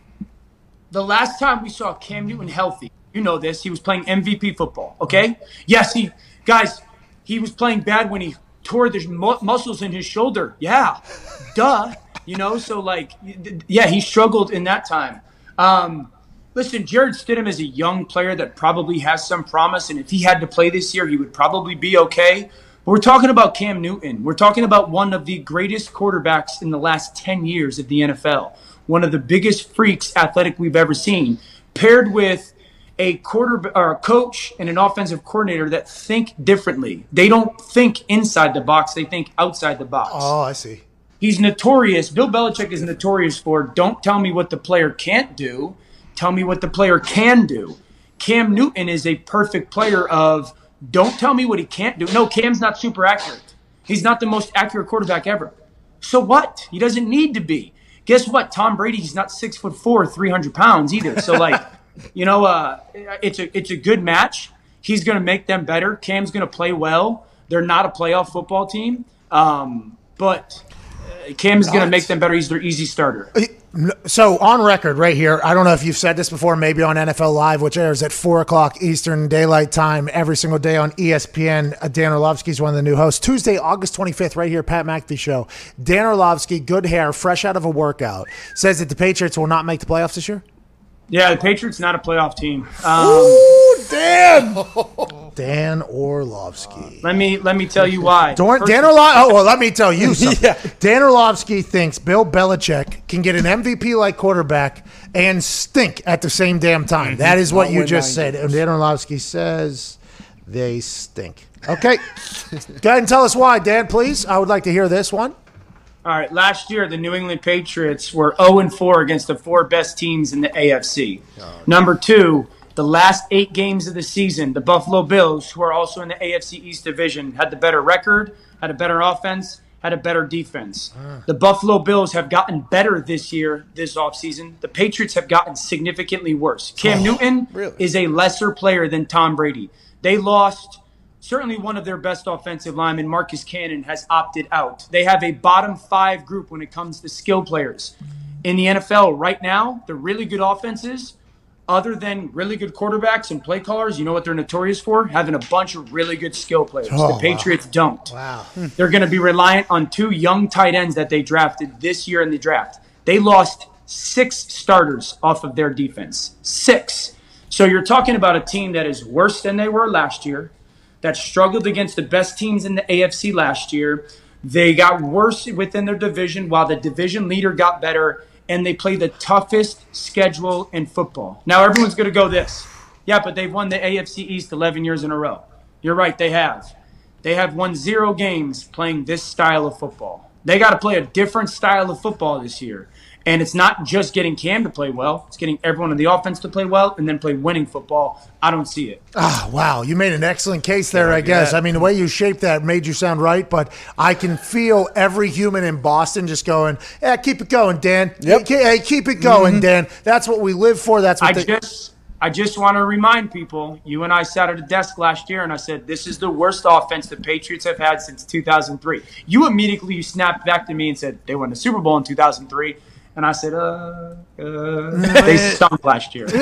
the last time we saw Cam Newton healthy, you know this, he was playing M V P football, okay? Yes, he, guys, he was playing bad when he tore the mu- muscles in his shoulder. Yeah, duh. You know, so like, yeah, he struggled in that time. Um, listen, Jared Stidham is a young player that probably has some promise, and if he had to play this year, he would probably be okay. But we're talking about Cam Newton. We're talking about one of the greatest quarterbacks in the last ten years of the N F L, one of the biggest freaks athletic we've ever seen, paired with a quarter or a coach and an offensive coordinator that think differently. They don't think inside the box; they think outside the box. Oh, I see. He's notorious. Bill Belichick is notorious for don't tell me what the player can't do, tell me what the player can do. Cam Newton is a perfect player of don't tell me what he can't do. No, Cam's not super accurate. He's not the most accurate quarterback ever. So what? He doesn't need to be. Guess what? Tom Brady's not six foot four, three hundred pounds either. So like, you know, uh, it's a it's a good match. He's going to make them better. Cam's going to play well. They're not a playoff football team, um, but Cam is going to make them better. He's their easy starter. So on record right here, I don't know if you've said this before, maybe on N F L Live, which airs at four o'clock Eastern Daylight Time every single day on E S P N. Uh, Dan Orlovsky is one of the new hosts. Tuesday, August twenty-fifth, right here, Pat McAfee Show. Dan Orlovsky, good hair, fresh out of a workout, says that the Patriots will not make the playoffs this year. Yeah, the Patriots not a playoff team. Um, Ooh, Dan! Dan Orlovsky. Let me let me tell you why. Dor- Dan Orlovsky. Oh well, let me tell you something. yeah. Dan Orlovsky thinks Bill Belichick can get an M V P-like quarterback and stink at the same damn time. That is what you just said. And Dan Orlovsky says they stink. Okay, go ahead and tell us why, Dan. Please, I would like to hear this one. All right, last year the New England Patriots were oh and four against the four best teams in the A F C. Oh. Number two, the last eight games of the season, the Buffalo Bills, who are also in the A F C East Division, had the better record, had a better offense, had a better defense. Uh. The Buffalo Bills have gotten better this year, this offseason. The Patriots have gotten significantly worse. Cam oh, Newton really? is a lesser player than Tom Brady. They lost certainly one of their best offensive linemen, Marcus Cannon, has opted out. They have a bottom five group when it comes to skill players. In the N F L right now, the really good offenses, other than really good quarterbacks and play callers, you know what they're notorious for? Having a bunch of really good skill players. Oh, the Patriots wow. don't. Wow. They're going to be reliant on two young tight ends that they drafted this year in the draft. They lost six starters off of their defense. Six. So you're talking about a team that is worse than they were last year, that struggled against the best teams in the A F C last year. They got worse within their division while the division leader got better, and they play the toughest schedule in football. Now everyone's going to go this. Yeah, but they've won the A F C East eleven years in a row. You're right, they have. They have won zero games playing this style of football. They got to play a different style of football this year. And it's not just getting Cam to play well. It's getting everyone in the offense to play well and then play winning football. I don't see it. Ah, wow. You made an excellent case there, yeah, I guess. Yeah. I mean, the way you shaped that made you sound right, but I can feel every human in Boston just going, yeah, keep it going, Dan. Yep. Hey, keep it going, mm-hmm. Dan. That's what we live for. That's what I they- just I just want to remind people, you and I sat at a desk last year and I said, this is the worst offense the Patriots have had since two thousand three. You immediately snapped back to me and said, they won the Super Bowl in two thousand three. And I said, uh, uh, they stunk last year.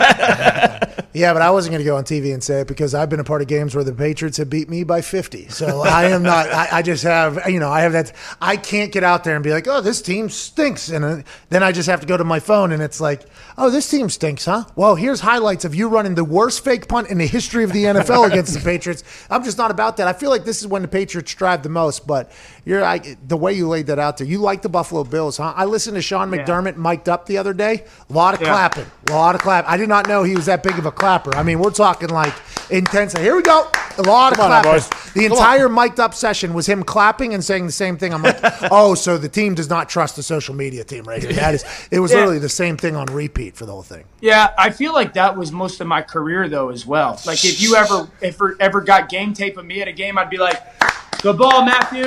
Yeah, but I wasn't going to go on T V and say it because I've been a part of games where the Patriots have beat me by fifty. So I am not, I, I just have, you know, I have that, I can't get out there and be like, oh, this team stinks. And uh, then I just have to go to my phone and it's like, oh, this team stinks, huh? Well, here's highlights of you running the worst fake punt in the history of the N F L against the Patriots. I'm just not about that. I feel like this is when the Patriots strive the most, but you're I, the way you laid that out there. You like the Buffalo Bills, huh? I listened to Sean McDermott yeah. mic'd up the other day. A lot of yeah. clapping. A lot of clapping. I did not know he was that big of a clapper. I mean, we're talking like intense. Here we go. A lot Come of clapping. On, the Come entire on. mic'd up session was him clapping and saying the same thing. I'm like, oh, so the team does not trust the social media team right here. That is, it was yeah. literally the same thing on repeat for the whole thing. Yeah, I feel like that was most of my career, though, as well. Like, if you ever, if ever got game tape of me at a game, I'd be like, Good ball, Matthew.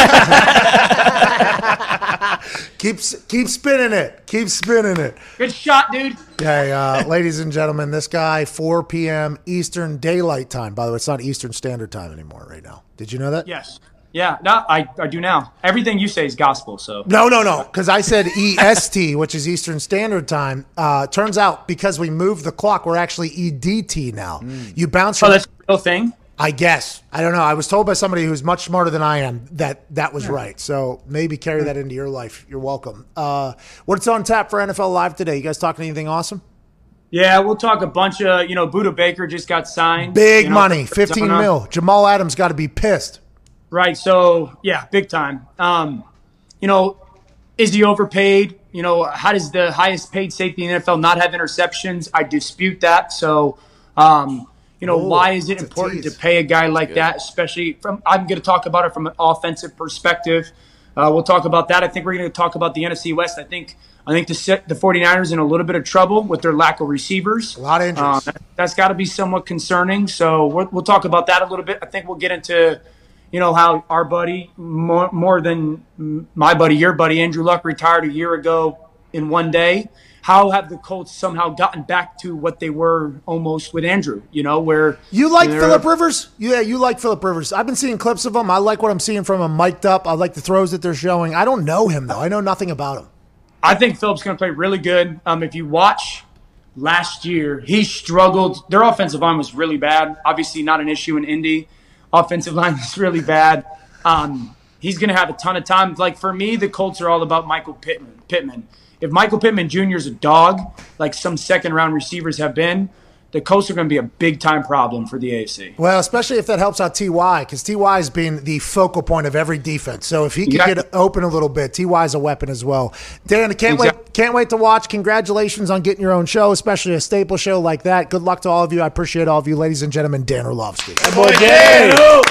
keep keep spinning it. Keep spinning it. Good shot, dude. Hey, uh, ladies and gentlemen, this guy, four p.m. Eastern Daylight Time. By the way, it's not Eastern Standard Time anymore right now. Did you know that? Yes. Yeah, no, I, I do now. Everything you say is gospel, so. No, no, no, because I said E S T, which is Eastern Standard Time. Uh, turns out because we moved the clock, we're actually E D T now. Mm. You bounce from. Oh, that's a real thing? I guess. I don't know. I was told by somebody who's much smarter than I am that that was yeah. right. So maybe carry that into your life. You're welcome. Uh, what's on tap for N F L Live today? You guys talking anything awesome? Yeah, we'll talk a bunch of, you know, Buda Baker just got signed. Big you know, money, fifteen mil. Jamal Adams got to be pissed. Right. So, yeah, big time. Um, you know, is he overpaid? You know, how does the highest paid safety in the N F L not have interceptions? I dispute that. So, um, you know, Ooh, why is it important to pay a guy like that, especially from – I'm going to talk about it from an offensive perspective. Uh, we'll talk about that. I think we're going to talk about the N F C West. I think I think the, the 49ers in a little bit of trouble with their lack of receivers. A lot of injuries. Uh, that, that's got to be somewhat concerning. So we'll, we'll talk about that a little bit. I think we'll get into – you know, how our buddy, more, more than my buddy, your buddy, Andrew Luck, retired a year ago in one day. How have the Colts somehow gotten back to what they were almost with Andrew, you know, where... You like Phillip Rivers? Yeah, you like Phillip Rivers. I've been seeing clips of him. I like what I'm seeing from him mic'd up. I like the throws that they're showing. I don't know him, though. I know nothing about him. I think Phillip's going to play really good. Um, if you watch last year, he struggled. Their offensive line was really bad. Obviously not an issue in Indy. Offensive line is really bad. Um, he's going to have a ton of time. Like, for me, the Colts are all about Michael Pittman. Pittman. If Michael Pittman Junior is a dog, like some second-round receivers have been, the Colts are going to be a big-time problem for the A F C. Well, especially if that helps out T Y, because T Y has been the focal point of every defense. So if he can exactly. get open a little bit, T Y is a weapon as well. Dan, can't exactly. wait can't wait to watch. Congratulations on getting your own show, especially a staple show like that. Good luck to all of you. I appreciate all of you, ladies and gentlemen. Dan Orlovsky. Hey, boy, Dan.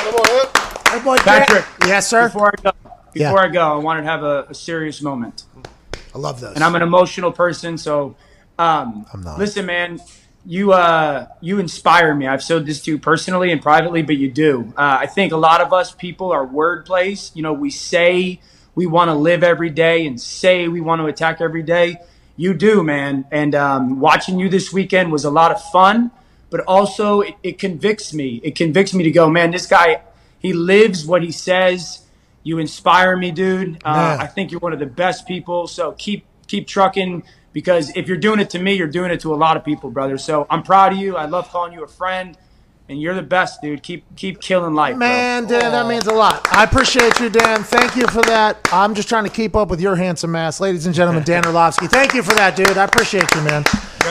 Hey, boy, Patrick. Yes, sir? Before I go, before yeah. I, go I wanted to have a, a serious moment. I love those. And I'm an emotional person, so um, I'm not. Listen, man. You uh, you inspire me. I've said this to you personally and privately, but you do. Uh, I think a lot of us people are word plays. You know, we say we want to live every day and say we want to attack every day. You do, man. And um, watching you this weekend was a lot of fun, but also it, it convicts me. It convicts me to go, man, this guy, he lives what he says. You inspire me, dude. Uh, I think you're one of the best people. So keep keep trucking. Because if you're doing it to me, you're doing it to a lot of people, brother. So I'm proud of you. I love calling you a friend. And you're the best, dude. Keep keep killing life, Man, bro. Dan, that means a lot. I appreciate you, Dan. Thank you for that. I'm just trying to keep up with your handsome ass. Ladies and gentlemen, Dan Orlovsky. Thank you for that, dude. I appreciate you, man.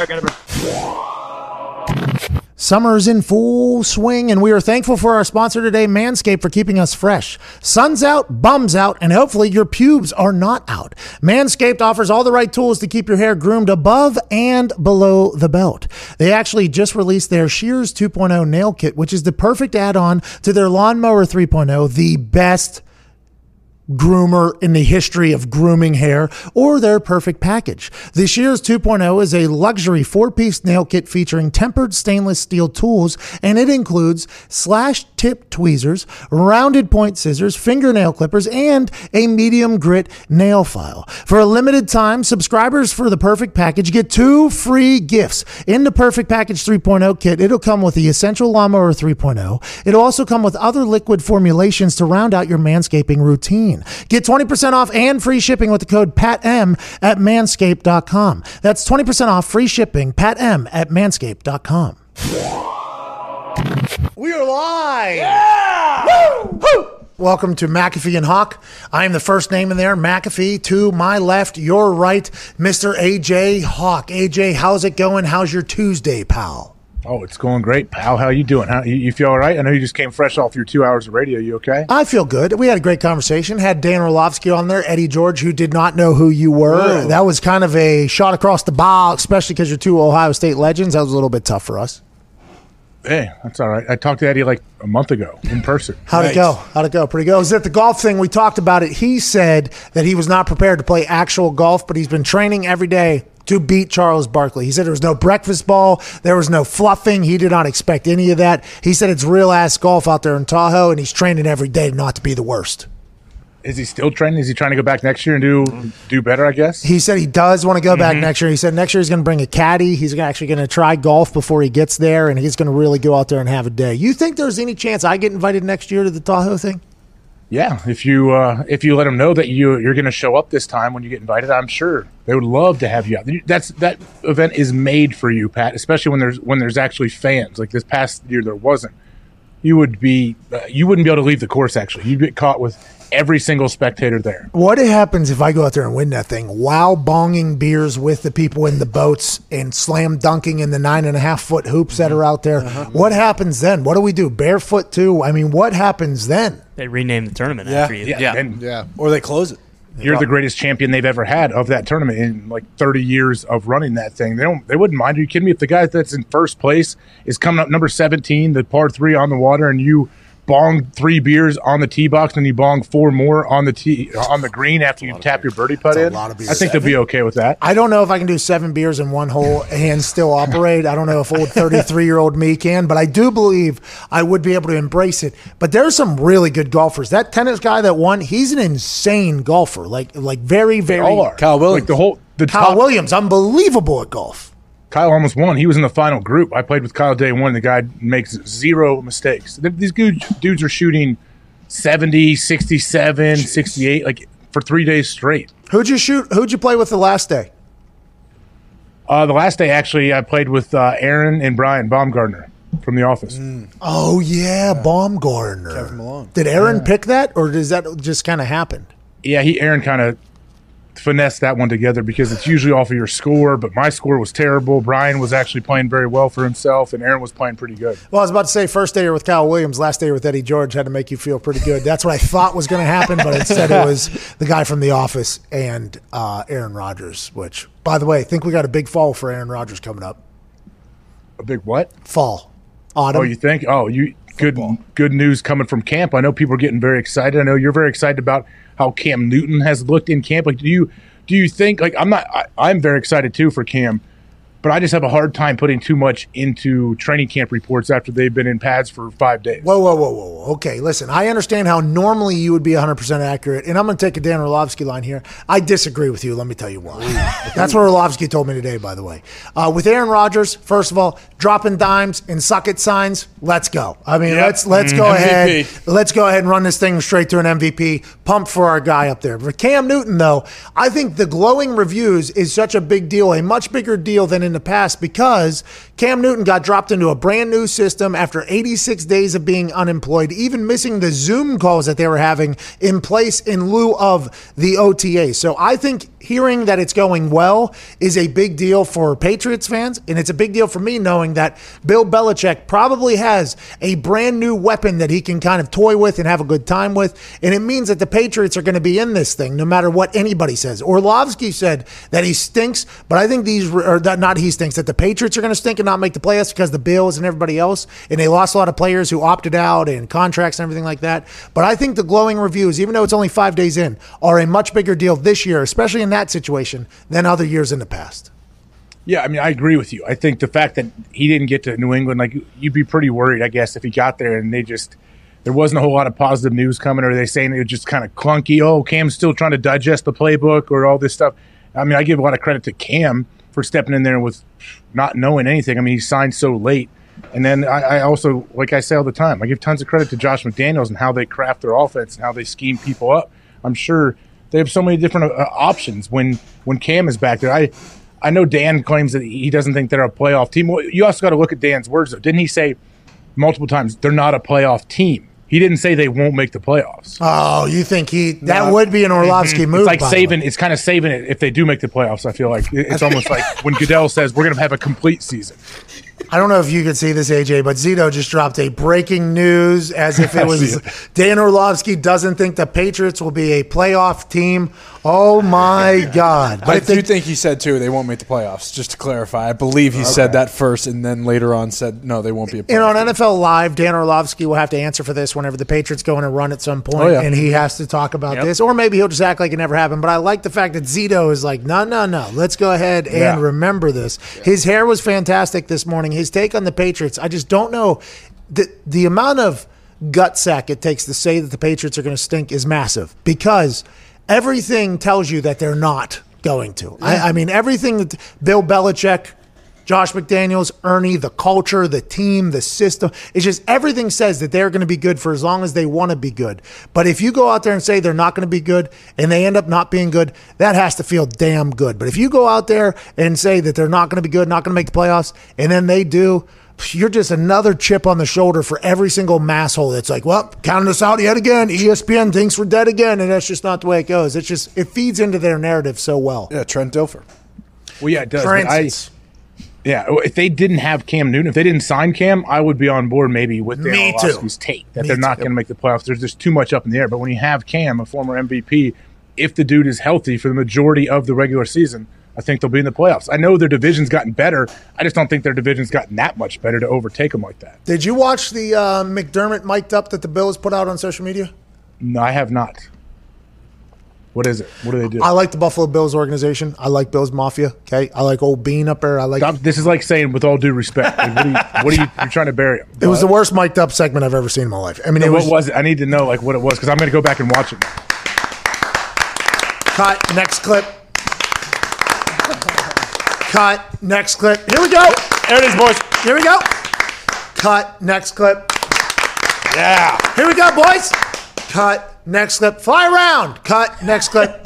Summer is in full swing, and we are thankful for our sponsor today, Manscaped, for keeping us fresh. Sun's out, bum's out, and hopefully your pubes are not out. Manscaped offers all the right tools to keep your hair groomed above and below the belt. They actually just released their Shears two point oh Nail Kit, which is the perfect add-on to their Lawnmower three point oh, the best groomer in the history of grooming hair, or their perfect package. The Shears two point oh is a luxury four-piece nail kit featuring tempered stainless steel tools, and it includes slash tip tweezers, rounded point scissors, fingernail clippers, and a medium grit nail file. For a limited time, subscribers for the perfect package get two free gifts. In the perfect package three point oh kit, it'll come with the essential Lawnmower three point oh. It'll also come with other liquid formulations to round out your manscaping routine. Get twenty percent off and free shipping with the code P A T M at manscaped dot com. That's twenty percent off free shipping, P A T M at manscaped dot com. We are live. Yeah! Woo! Woo! Welcome to McAfee and Hawk. I am the first name in there, McAfee. To my left, your right, Mister A J Hawk. A J, how's it going? How's your Tuesday, pal? Oh, it's going great, pal. How you doing? How, you, you feel all right? I know you just came fresh off your two hours of radio. You okay? I feel good. We had a great conversation. Had Dan Orlovsky on there, Eddie George, who did not know who you were. Whoa. That was kind of a shot across the bow, especially because you're two Ohio State legends. That was a little bit tough for us. Hey, that's all right. I talked to Eddie like a month ago in person. How'd nice. it go? How'd it go? Pretty good. It was at the golf thing. We talked about it. He said that he was not prepared to play actual golf, but he's been training every day to beat Charles Barkley. He said there was no breakfast ball. There was no fluffing. He did not expect any of that. He said it's real-ass golf out there in Tahoe, and he's training every day not to be the worst. Is he still training? Is he trying to go back next year and do do better, I guess? He said he does want to go back Mhm. next year. He said next year he's going to bring a caddy. He's actually going to try golf before he gets there, and he's going to really go out there and have a day. You think there's any chance I get invited next year to the Tahoe thing? Yeah, if you uh, if you let them know that you you're going to show up this time when you get invited, I'm sure they would love to have you out. That's that event is made for you, Pat. Especially when there's when there's actually fans. Like this past year, there wasn't. You would be uh, you wouldn't be able to leave the course. Actually, you'd get caught with every single spectator there. What happens if I go out there and win that thing while bonging beers with the people in the boats and slam dunking in the nine and a half foot hoops that are out there? Uh-huh. What happens then? What do we do? Barefoot too? I mean, what happens then? They rename the tournament Yeah. after you. Yeah, and Yeah, or they close it. you're the greatest champion they've ever had of that tournament in like thirty years of running that thing. They don't. They wouldn't mind. Are you kidding me? If the guy that's in first place is coming up number seventeen, the par three on the water, and you bong three beers on the tee box, and you bong four more on the tee on the green after you tap your birdie putt That's a in. lot of beers. I think they'll be okay with that. I don't know if I can do seven beers in one hole and still operate. I don't know if old thirty-three-year-old me can, but I do believe I would be able to embrace it. But there's some really good golfers. That tennis guy that won, he's an insane golfer. Like, like very, very. All are. Kyle Williams. Like the whole the Kyle top, Williams, unbelievable at golf. Kyle almost won. He was in the final group. I played with Kyle day one. The guy makes zero mistakes. Th- These good dudes are shooting seventy, sixty-seven, sixty-eight, like for three days straight. Who'd you shoot? Who'd you play with the last day? Uh, the last day, actually, I played with uh, Aaron and Brian Baumgartner from The Office. Oh yeah, Baumgartner. Kevin Malone. Did Aaron pick that, or does that just kind of happen? Yeah, he Aaron kind of finessed that one together because it's usually off of your score, but my score was terrible. Brian was actually playing very well for himself, and Aaron was playing pretty good. Well, I was about to say first day you're with Kyle Williams, last day you're with Eddie George had to make you feel pretty good. That's what I thought was going to happen, but instead it was the guy from The Office and uh, Aaron Rodgers, which, by the way, I think we got a big fall for Aaron Rodgers coming up. A big what? Fall. Autumn. Oh, you think? Oh, you good good news coming from camp. I know people are getting very excited. I know you're very excited about how Cam Newton has looked in camp. Like, do you do you think? Like, I'm not. I, I'm very excited too for Cam, but I just have a hard time putting too much into training camp reports after they've been in pads for five days. Whoa, whoa, whoa, whoa, whoa. Okay, listen, I understand how normally you would be one hundred percent accurate, and I'm going to take a Dan Orlovsky line here. I disagree with you. Let me tell you why. That's what Orlovsky told me today, by the way. Uh, with Aaron Rodgers, first of all, dropping dimes and suck it signs, let's go. I mean, Yep. let's let's go M V P. ahead. Let's go ahead and run this thing straight to an M V P. Pump for our guy up there. For Cam Newton, though, I think the glowing reviews is such a big deal, a much bigger deal than in the past because Cam Newton got dropped into a brand new system after eighty-six days of being unemployed, even missing the Zoom calls that they were having in place in lieu of the O T A. So I think hearing that it's going well is a big deal for Patriots fans, and it's a big deal for me knowing that Bill Belichick probably has a brand new weapon that he can kind of toy with and have a good time with, and it means that the Patriots are going to be in this thing no matter what anybody says. Orlovsky said that he stinks, but I think these, or that not he stinks, that the Patriots are going to stink and not make the playoffs because the Bills and everybody else, and they lost a lot of players who opted out and contracts and everything like that. But I think the glowing reviews, even though it's only five days in, are a much bigger deal this year, especially in that situation, than other years in the past. Yeah, I mean, I agree with you. I think the fact that he didn't get to New England, like, you'd be pretty worried, I guess, if he got there and they just, there wasn't a whole lot of positive news coming, or are they saying it was just kind of clunky? Oh, Cam's still trying to digest the playbook or all this stuff. I mean, I give a lot of credit to Cam for stepping in there with not knowing anything. I mean, he signed so late. And then I, I also, like I say all the time, I give tons of credit to Josh McDaniels and how they craft their offense and how they scheme people up. I'm sure they have so many different uh, options when, when Cam is back there. I I know Dan claims that he doesn't think they're a playoff team. Well, you also got to look at Dan's words, though. Didn't he say multiple times they're not a playoff team? He didn't say they won't make the playoffs. Oh, you think he that No. would be an Orlovsky move? It's like by the saving. way. It's kind of saving it if they do make the playoffs. I feel like it's almost like when Goodell says we're going to have a complete season. I don't know if you could see this, A J, but Zito just dropped a breaking news as if it was Dan Orlovsky doesn't think the Patriots will be a playoff team. Oh, my God. But I if they, do think he said, too, they won't make the playoffs, just to clarify. I believe he okay. said that first and then later on said, no, they won't be a playoff You know, on team. N F L Live, Dan Orlovsky will have to answer for this whenever the Patriots go in and run at some point, oh, yeah. and he has to talk about yep. this. Or maybe he'll just act like it never happened. But I like the fact that Zito is like, no, no, no, let's go ahead and yeah. remember this. Yeah. His hair was fantastic this morning. His take on the Patriots, I just don't know. The, the amount of gut sack it takes to say that the Patriots are going to stink is massive because everything tells you that they're not going to. Yeah. I, I mean, everything that Bill Belichick, Josh McDaniels, Ernie, the culture, the team, the system, it's just everything says that they're going to be good for as long as they want to be good. But if you go out there and say they're not going to be good and they end up not being good, that has to feel damn good. But if you go out there and say that they're not going to be good, not going to make the playoffs, and then they do, you're just another chip on the shoulder for every single masshole that's like, well, counting us out yet again. E S P N thinks we're dead again, and that's just not the way it goes. It's just, it feeds into their narrative so well. Yeah, Trent Dilfer. Well, yeah, it does. For I, instance. yeah, if they didn't have Cam Newton, if they didn't sign Cam, I would be on board maybe with Dan Me Orlovsky's too. take that Me they're not too. going to make the playoffs. There's just too much up in the air. But when you have Cam, a former M V P, if the dude is healthy for the majority of the regular season, I think they'll be in the playoffs. I know their division's gotten better. I just don't think their division's gotten that much better to overtake them like that. Did you watch the uh, McDermott mic'd up that the Bills put out on social media? No, I have not. What is it? What do they do? I like the Buffalo Bills organization. I like Bills Mafia. Okay, I like Old Bean up there. I like. Stop, this is like saying, with all due respect, like, what, are you, what are you? You're trying to bury him? It was the worst mic'd up segment I've ever seen in my life. I mean, No, it what was, was it? I need to know like what it was because I'm going to go back and watch it. Cut. Next clip. Cut. Next clip. Here we go. There it is, boys. Here we go. Cut. Next clip. Yeah. Here we go, boys. Cut. Next clip. Fly around. Cut. Next clip.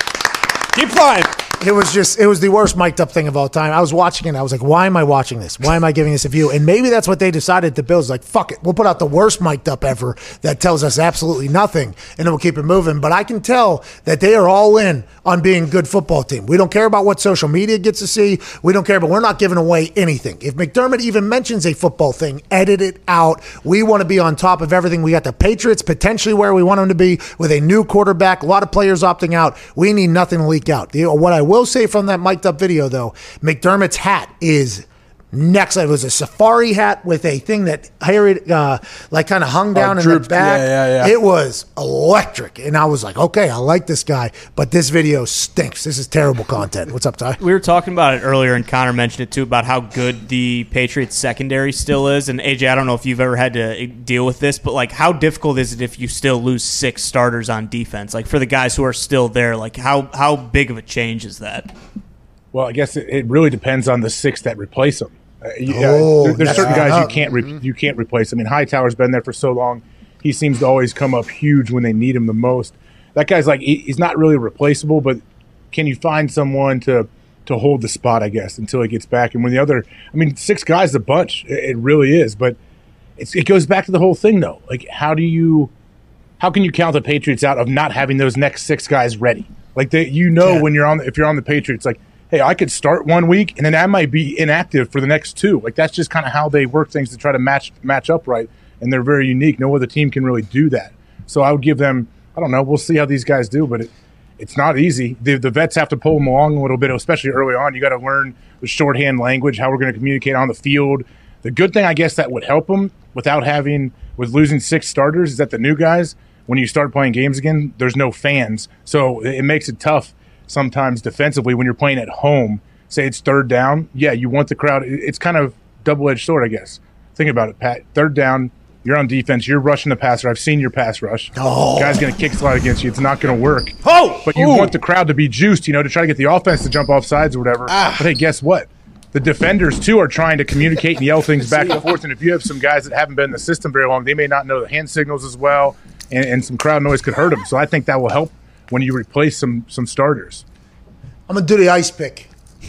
Keep flying. It was just, it was the worst mic'd up thing of all time. I was watching it. I was like, why am I watching this? Why am I giving this a view? And maybe that's what they decided. The Bills like, fuck it. We'll put out the worst mic'd up ever that tells us absolutely nothing, and then we'll keep it moving. But I can tell that they are all in on being a good football team. We don't care about what social media gets to see. We don't care, but we're not giving away anything. If McDermott even mentions a football thing, edit it out. We want to be on top of everything. We got the Patriots potentially where we want them to be with a new quarterback, a lot of players opting out. We need nothing to leak out. The, what I will say from that mic'd up video, though, McDermott's hat is next. It was a safari hat with a thing that Harry, uh, like kind of hung down Oh, in drooped. the back. Yeah, yeah, yeah. It was electric. And I was like, okay, I like this guy, but this video stinks. This is terrible content. What's up, Ty? We were talking about it earlier, and Connor mentioned it too, about how good the Patriots secondary still is. And A J, I don't know if you've ever had to deal with this, but like, how difficult is it if you still lose six starters on defense? Like, for the guys who are still there, like how how big of a change is that? Well, I guess it, it really depends on the six that replace them. Uh, you- Oh, uh, there- there's that's certain guys up. you can't re- you can't replace. I mean, Hightower's been there for so long; he seems to always come up huge when they need him the most. That guy's like he, he's not really replaceable, but can you find someone to to hold the spot? I guess until he gets back. And when the other, I mean, six guys is a bunch. It, it really is, but it's, it goes back to the whole thing though. Like, how do you how can you count the Patriots out of not having those next six guys ready? Like, they, you know, Yeah. when you're on if you're on the Patriots, like, hey, I could start one week and then I might be inactive for the next two. Like, that's just kind of how they work things to try to match match up right. And they're very unique. No other team can really do that. So I would give them, I don't know, we'll see how these guys do, but it, it's not easy. The, the vets have to pull them along a little bit, especially early on. You got to learn the shorthand language, how we're going to communicate on the field. The good thing, I guess, that would help them without having, with losing six starters, is that the new guys, when you start playing games again, there's no fans. So it makes it tough sometimes defensively when you're playing at home. Say it's third down. Yeah, you want the crowd. It's kind of double-edged sword, I guess. Think about it, Pat. Third down, you're on defense. You're rushing the passer. I've seen your pass rush. Oh. Guy's going to kick slide against you. It's not going to work. Oh! But you Ooh. want the crowd to be juiced, you know, to try to get the offense to jump off sides or whatever. Ah. But hey, guess what? The defenders, too, are trying to communicate and yell things back and forth. And if you have some guys that haven't been in the system very long, they may not know the hand signals as well, and, and some crowd noise could hurt them. So I think that will help when you replace some some starters. I'm going to do the ice pick.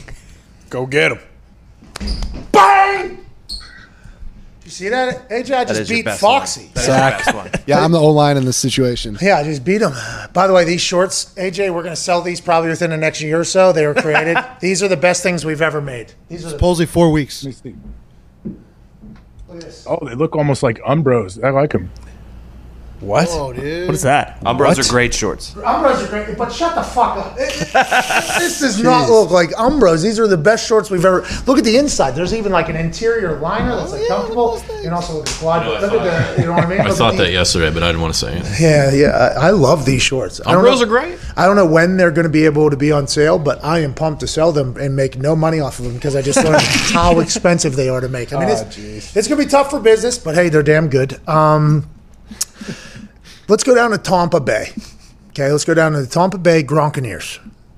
Go get him. Bang! You see that? A J, I That just is your beat best Foxy. one. That is your best one. Yeah, I'm the O-line in this situation. Yeah, I just beat him. By the way, these shorts, A J, we're going to sell these probably within the next year or so. They were created. These are the best things we've ever made. These are the, Supposedly four weeks. Let me see. Oh, they look almost like Umbros. I like them. What? Oh, dude. What is that? Umbros What? are great shorts. Umbros are great, but shut the fuck up. It- it- this does not look like Umbros. These are the best shorts we've ever. Look at the inside. There's even like an interior liner that's like comfortable, and also look at the quad. Look at the, you know what I mean? I Look thought at the- that yesterday, but I didn't want to say it. Yeah, yeah. I, I love these shorts. I don't Umbros know- are great. I don't know when they're going to be able to be on sale, but I am pumped to sell them and make no money off of them because I just learned how expensive they are to make. I mean, Oh, it's, jeez. it's going to be tough for business, but hey, they're damn good. Um, let's go down to Tampa Bay. Okay, let's go down to the Tampa Bay Gronkaneers.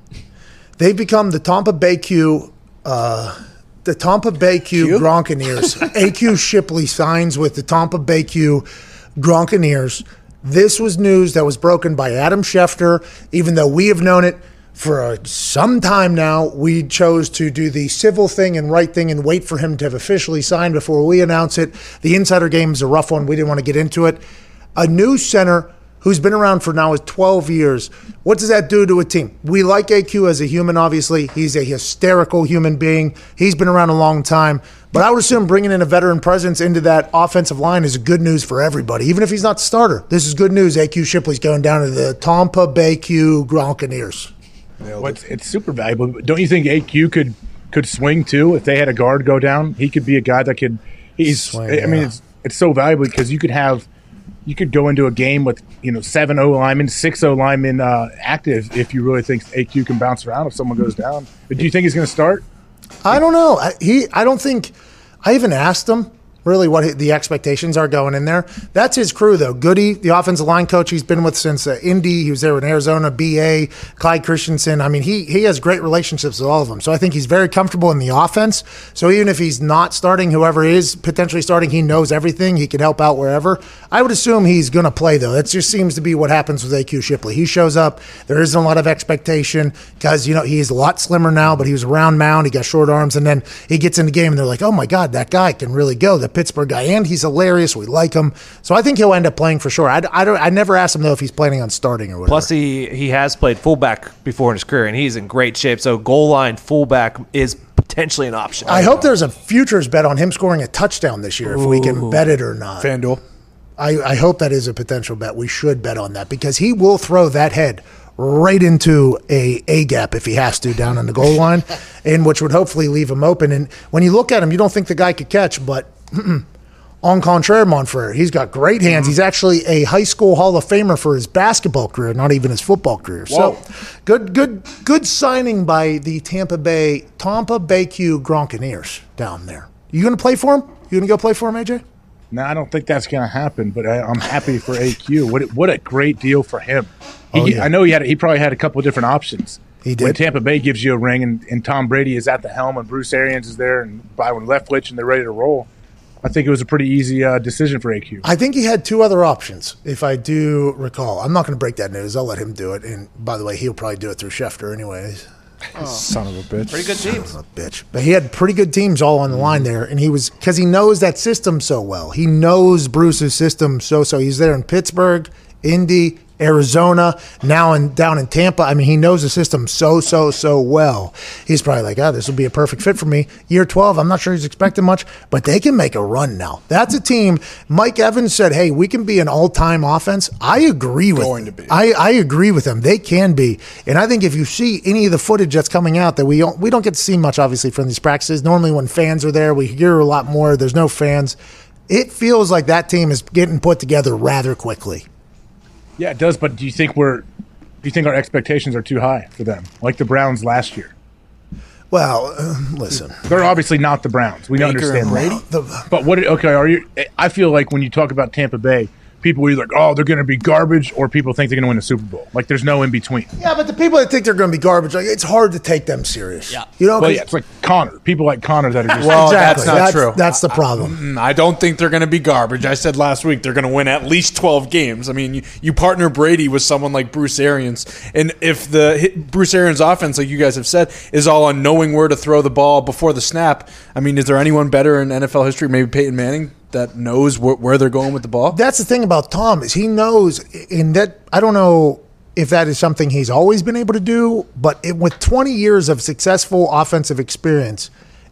They've become the Tampa Bay Q, uh, the Tampa Bay Q, Q? Gronkaneers. A Q Shipley signs with the Tampa Bay Q Gronkaneers. This was news that was broken by Adam Schefter. Even though we have known it for uh, some time now, we chose to do the civil thing and right thing and wait for him to have officially signed before we announce it. The insider game is a rough one. We didn't want to get into it. A new center who's been around for now is twelve years. What does that do to a team? We like A Q as a human, obviously. He's a hysterical human being. He's been around a long time. But I would assume bringing in a veteran presence into that offensive line is good news for everybody, even if he's not the starter. This is good news. A Q Shipley's going down to the Tampa Bay Q Gronkaneers. Well, it's, it's super valuable. Don't you think A Q could could swing too if they had a guard go down? He could be a guy that could. He's. Swing, I mean, yeah. it's it's so valuable because you could have. You could go into a game with, you know, seven O linemen, six O linemen uh, active if you really think A Q can bounce around if someone goes down. But do you think he's going to start? I don't know. I, he. I don't think. I even asked him really what the expectations are going in there. That's his crew, though. Goody, the offensive line coach, he's been with since uh, Indy. He was there in Arizona, B A, Clyde Christensen. I mean, he he has great relationships with all of them. So I think he's very comfortable in the offense. So even if he's not starting, whoever is potentially starting, he knows everything. He could help out wherever. I would assume he's going to play, though. That just seems to be what happens with A Q Shipley. He shows up. There isn't a lot of expectation because, you know, he's a lot slimmer now, but he was a round mound. He got short arms. And then he gets in the game, and they're like, oh, my God, that guy can really go, the Pittsburgh guy. And he's hilarious. We like him. So I think he'll end up playing for sure. I, I, don't, I never asked him, though, if he's planning on starting or whatever. Plus, he, he has played fullback before in his career, and he's in great shape. So goal line fullback is potentially an option. I hope there's a futures bet on him scoring a touchdown this year, if we can bet it or not. FanDuel. I, I hope that is a potential bet. We should bet on that because he will throw that head right into a A gap if he has to down on the goal line, and which would hopefully leave him open. And when you look at him, you don't think the guy could catch, but en contraire, Monfrere, he's got great hands. He's actually a high school Hall of Famer for his basketball career, not even his football career. Whoa. So good, good, good signing by the Tampa Bay Tampa Bay Q Gronkaneers down there. You going to play for him? You going to go play for him, A J? No, I don't think that's going to happen. But I, I'm happy for A Q. What a- what a great deal for him. He, Oh, yeah. I know he had he probably had a couple of different options. He When did. Tampa Bay gives you a ring and, and Tom Brady is at the helm and Bruce Arians is there and Byron Leftwich and they're ready to roll, I think it was a pretty easy uh, decision for A Q. I think he had two other options, if I do recall. I'm not going to break that news. I'll let him do it. And by the way, he'll probably do it through Schefter anyways. Son of a bitch. Pretty good teams. Son of a bitch. But he had pretty good teams all on the line there. And he was, because he knows that system so well. He knows Bruce's system so, so. He's there in Pittsburgh, Indy, Arizona, now in down in Tampa. I mean, he knows the system so, so, so well. He's probably like, oh, this will be a perfect fit for me. Year twelve, I'm not sure he's expecting much, but they can make a run now. That's a team. Mike Evans said, hey, we can be an all-time offense. I agree with Going him. to be. I, I agree with him. They can be. And I think if you see any of the footage that's coming out that we don't, we don't get to see much, obviously, from these practices. Normally when fans are there, we hear a lot more. There's no fans. It feels like that team is getting put together rather quickly. Yeah, it does. But do you think we're do you think our expectations are too high for them, like the Browns last year? Well, uh, listen. They're obviously not the Browns. We Baker understand and Brady? that. The, But what? Okay, are you? I feel like when you talk about Tampa Bay, people are either like, oh, they're going to be garbage, or people think they're going to win the Super Bowl. Like, there's no in between. yeah, but the people that think they're going to be garbage, like, it's hard to take them serious. Yeah. You know, Well, 'cause- yeah, it's like Connor. People like Connor that are just. Well, exactly. that's not that's, true. That's the problem. Mm, I don't think they're going to be garbage. I said last week they're going to win at least twelve games. I mean, you, you partner Brady with someone like Bruce Arians, and if the hit- Bruce Arians offense, like you guys have said, is all on knowing where to throw the ball before the snap, I mean, is there anyone better in N F L history, maybe Peyton Manning, that knows wh- where they're going with the ball? That's the thing about Tom is he knows, in that I don't know if that is something he's always been able to do, but it, with twenty years of successful offensive experience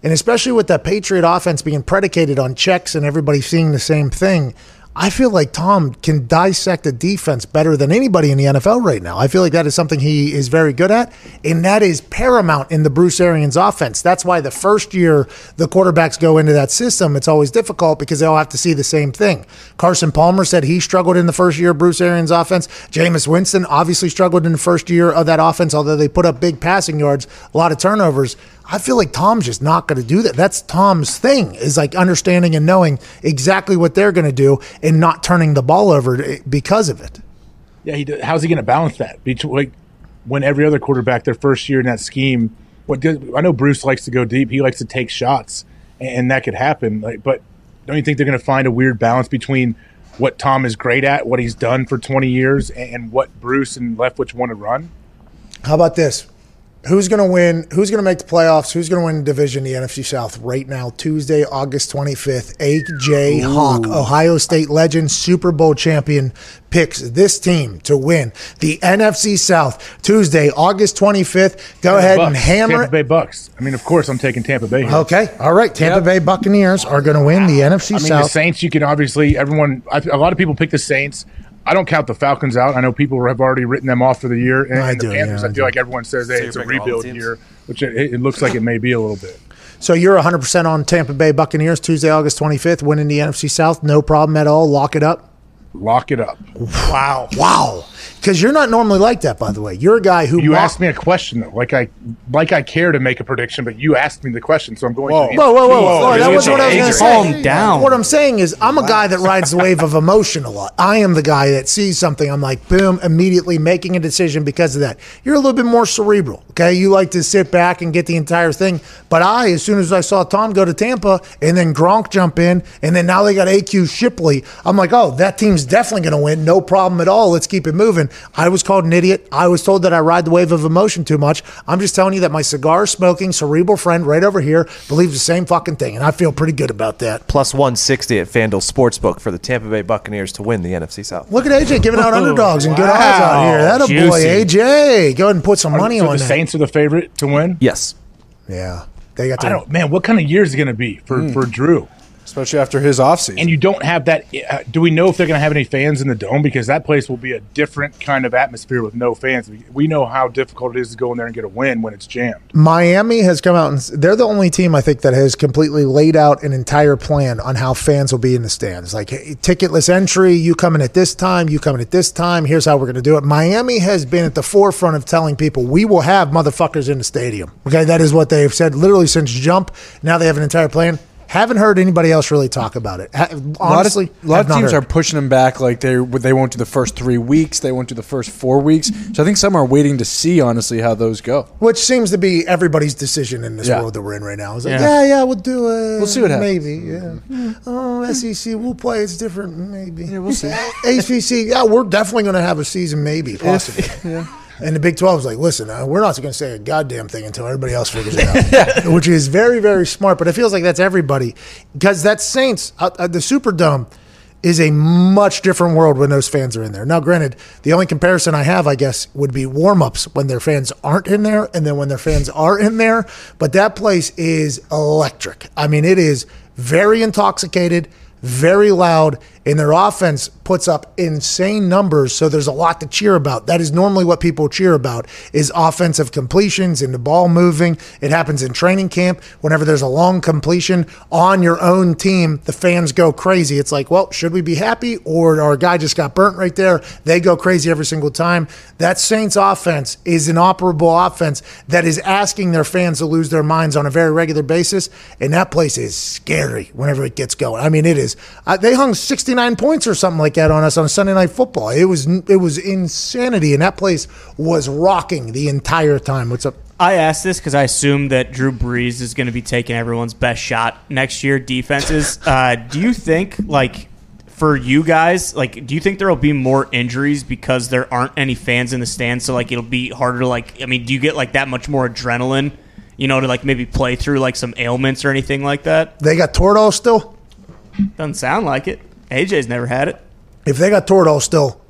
And especially with that Patriot offense being predicated on checks and everybody seeing the same thing, I feel like Tom can dissect a defense better than anybody in the N F L right now. I feel like that is something he is very good at, and that is paramount in the Bruce Arians offense. That's why the first year the quarterbacks go into that system, it's always difficult because they all have to see the same thing. Carson Palmer said he struggled in the first year of Bruce Arians' offense. Jameis Winston obviously struggled in the first year of that offense, although they put up big passing yards, a lot of turnovers. I feel like Tom's just not going to do that. That's Tom's thing, is like understanding and knowing exactly what they're going to do and not turning the ball over because of it. Yeah, he does. How's he going to balance that between like, when every other quarterback their first year in that scheme? What does, I know Bruce likes to go deep. He likes to take shots, and that could happen. Like, but don't you think they're going to find a weird balance between what Tom is great at, what he's done for twenty years, and what Bruce and Leftwich want to run? How about this? Who's going to win? Who's going to make the playoffs? Who's going to win the division, the N F C South, right now, Tuesday, August twenty-fifth? A J Hawk, Ohio State legend, Super Bowl champion, picks this team to win the N F C South, Tuesday, August twenty-fifth. Go Tampa ahead Bucks. and hammer Tampa it. Bay Bucks. I mean, of course, I'm taking Tampa Bay here. Okay, all right. Tampa Yep. Bay Buccaneers are going to win the N F C I mean, South. the Saints, you can obviously, everyone, I, a lot of people pick the Saints. I don't count the Falcons out. I know people have already written them off for the year. And, I and do, the Panthers, yeah, I I do. feel like everyone says, hey, So it's a you're picking all the rebuild teams? year, which it, it looks like it may be a little bit. So you're one hundred percent on Tampa Bay Buccaneers, Tuesday, August twenty-fifth, winning the N F C South. No problem at all. Lock it up. Lock it up. Wow. Wow. Because you're not normally like that, by the way. You're a guy who You mock- asked me a question, though. Like I like I care to make a prediction, but you asked me the question, so I'm going Whoa. to. Whoa, whoa, whoa, whoa. Whoa, that dude. wasn't what I was going to say. Calm down. What I'm saying is I'm a guy that rides the wave of emotion a lot. I am the guy that sees something. I'm like, boom, immediately making a decision because of that. You're a little bit more cerebral, okay? You like to sit back and get the entire thing. But I, as soon as I saw Tom go to Tampa and then Gronk jump in, and then now they got A Q Shipley, I'm like, oh, that team's definitely going to win. No problem at all. Let's keep it moving. I was called an idiot. I was told that I ride the wave of emotion too much. I'm just telling you that my cigar-smoking, cerebral friend right over here believes the same fucking thing, and I feel pretty good about that. Plus one sixty at FanDuel Sportsbook for the Tampa Bay Buccaneers to win the N F C South. Look at A J giving out underdogs and good odds out here. That a boy, Juicy. A J. Go ahead and put some money so on the that. Saints are the favorite to win. Yes. Yeah, they got. To, I don't, man. What kind of year is it going to be for, for Drew? Especially after his offseason. And you don't have that. Uh, do we know if they're going to have any fans in the dome? Because that place will be a different kind of atmosphere with no fans. We, we know how difficult it is to go in there and get a win when it's jammed. Miami has come out and s- they're the only team I think that has completely laid out an entire plan on how fans will be in the stands. Like hey, ticketless entry, you coming at this time, you coming at this time. Here's how we're going to do it. Miami has been at the forefront of telling people we will have motherfuckers in the stadium. Okay, that is what they've said literally since jump. Now they have an entire plan. Haven't heard anybody else really talk about it. Ha- Honestly, a lot have of, not teams heard. are pushing them back. Like they they won't do the first three weeks. They won't do the first four weeks. So I think some are waiting to see honestly how those go. Which seems to be everybody's decision in this Yeah. world that we're in right now. It's like, Yeah. yeah, yeah, we'll do it. We'll see what happens. Maybe, yeah. Oh, S E C, we'll play. It's different, maybe. Yeah, we'll see. H B C, yeah, we're definitely going to have a season, maybe, possibly. yeah. And the Big twelve is like, listen, uh, we're not going to say a goddamn thing until everybody else figures it out, which is very, very smart. But it feels like that's everybody because that Saints, uh, uh, the Superdome is a much different world when those fans are in there. Now, granted, the only comparison I have, I guess, would be warm-ups when their fans aren't in there and then when their fans are in there. But that place is electric. I mean, it is very intoxicated, very loud, and their offense puts up insane numbers, so there's a lot to cheer about. That is normally what people cheer about, is offensive completions and the ball moving. It happens in training camp. Whenever there's a long completion on your own team, the fans go crazy. It's like, well, should we be happy? Or our guy just got burnt right there. They go crazy every single time. That Saints offense is an operable offense that is asking their fans to lose their minds on a very regular basis, and that place is scary whenever it gets going. I mean, it is. Uh, they hung sixty-nine points or something like that on us on Sunday Night Football. It was it was insanity, and that place was rocking the entire time. What's up? I asked this because I assume that Drew Brees is going to be taking everyone's best shot next year. Defenses. Uh, do you think, like, for you guys, like, do you think there will be more injuries because there aren't any fans in the stands? So, like, it'll be harder to, like, I mean, do you get, like, that much more adrenaline, you know, to, like, maybe play through, like, some ailments or anything like that? They got Toradol still? Doesn't sound like it. A J's never had it. If they got Toradol still,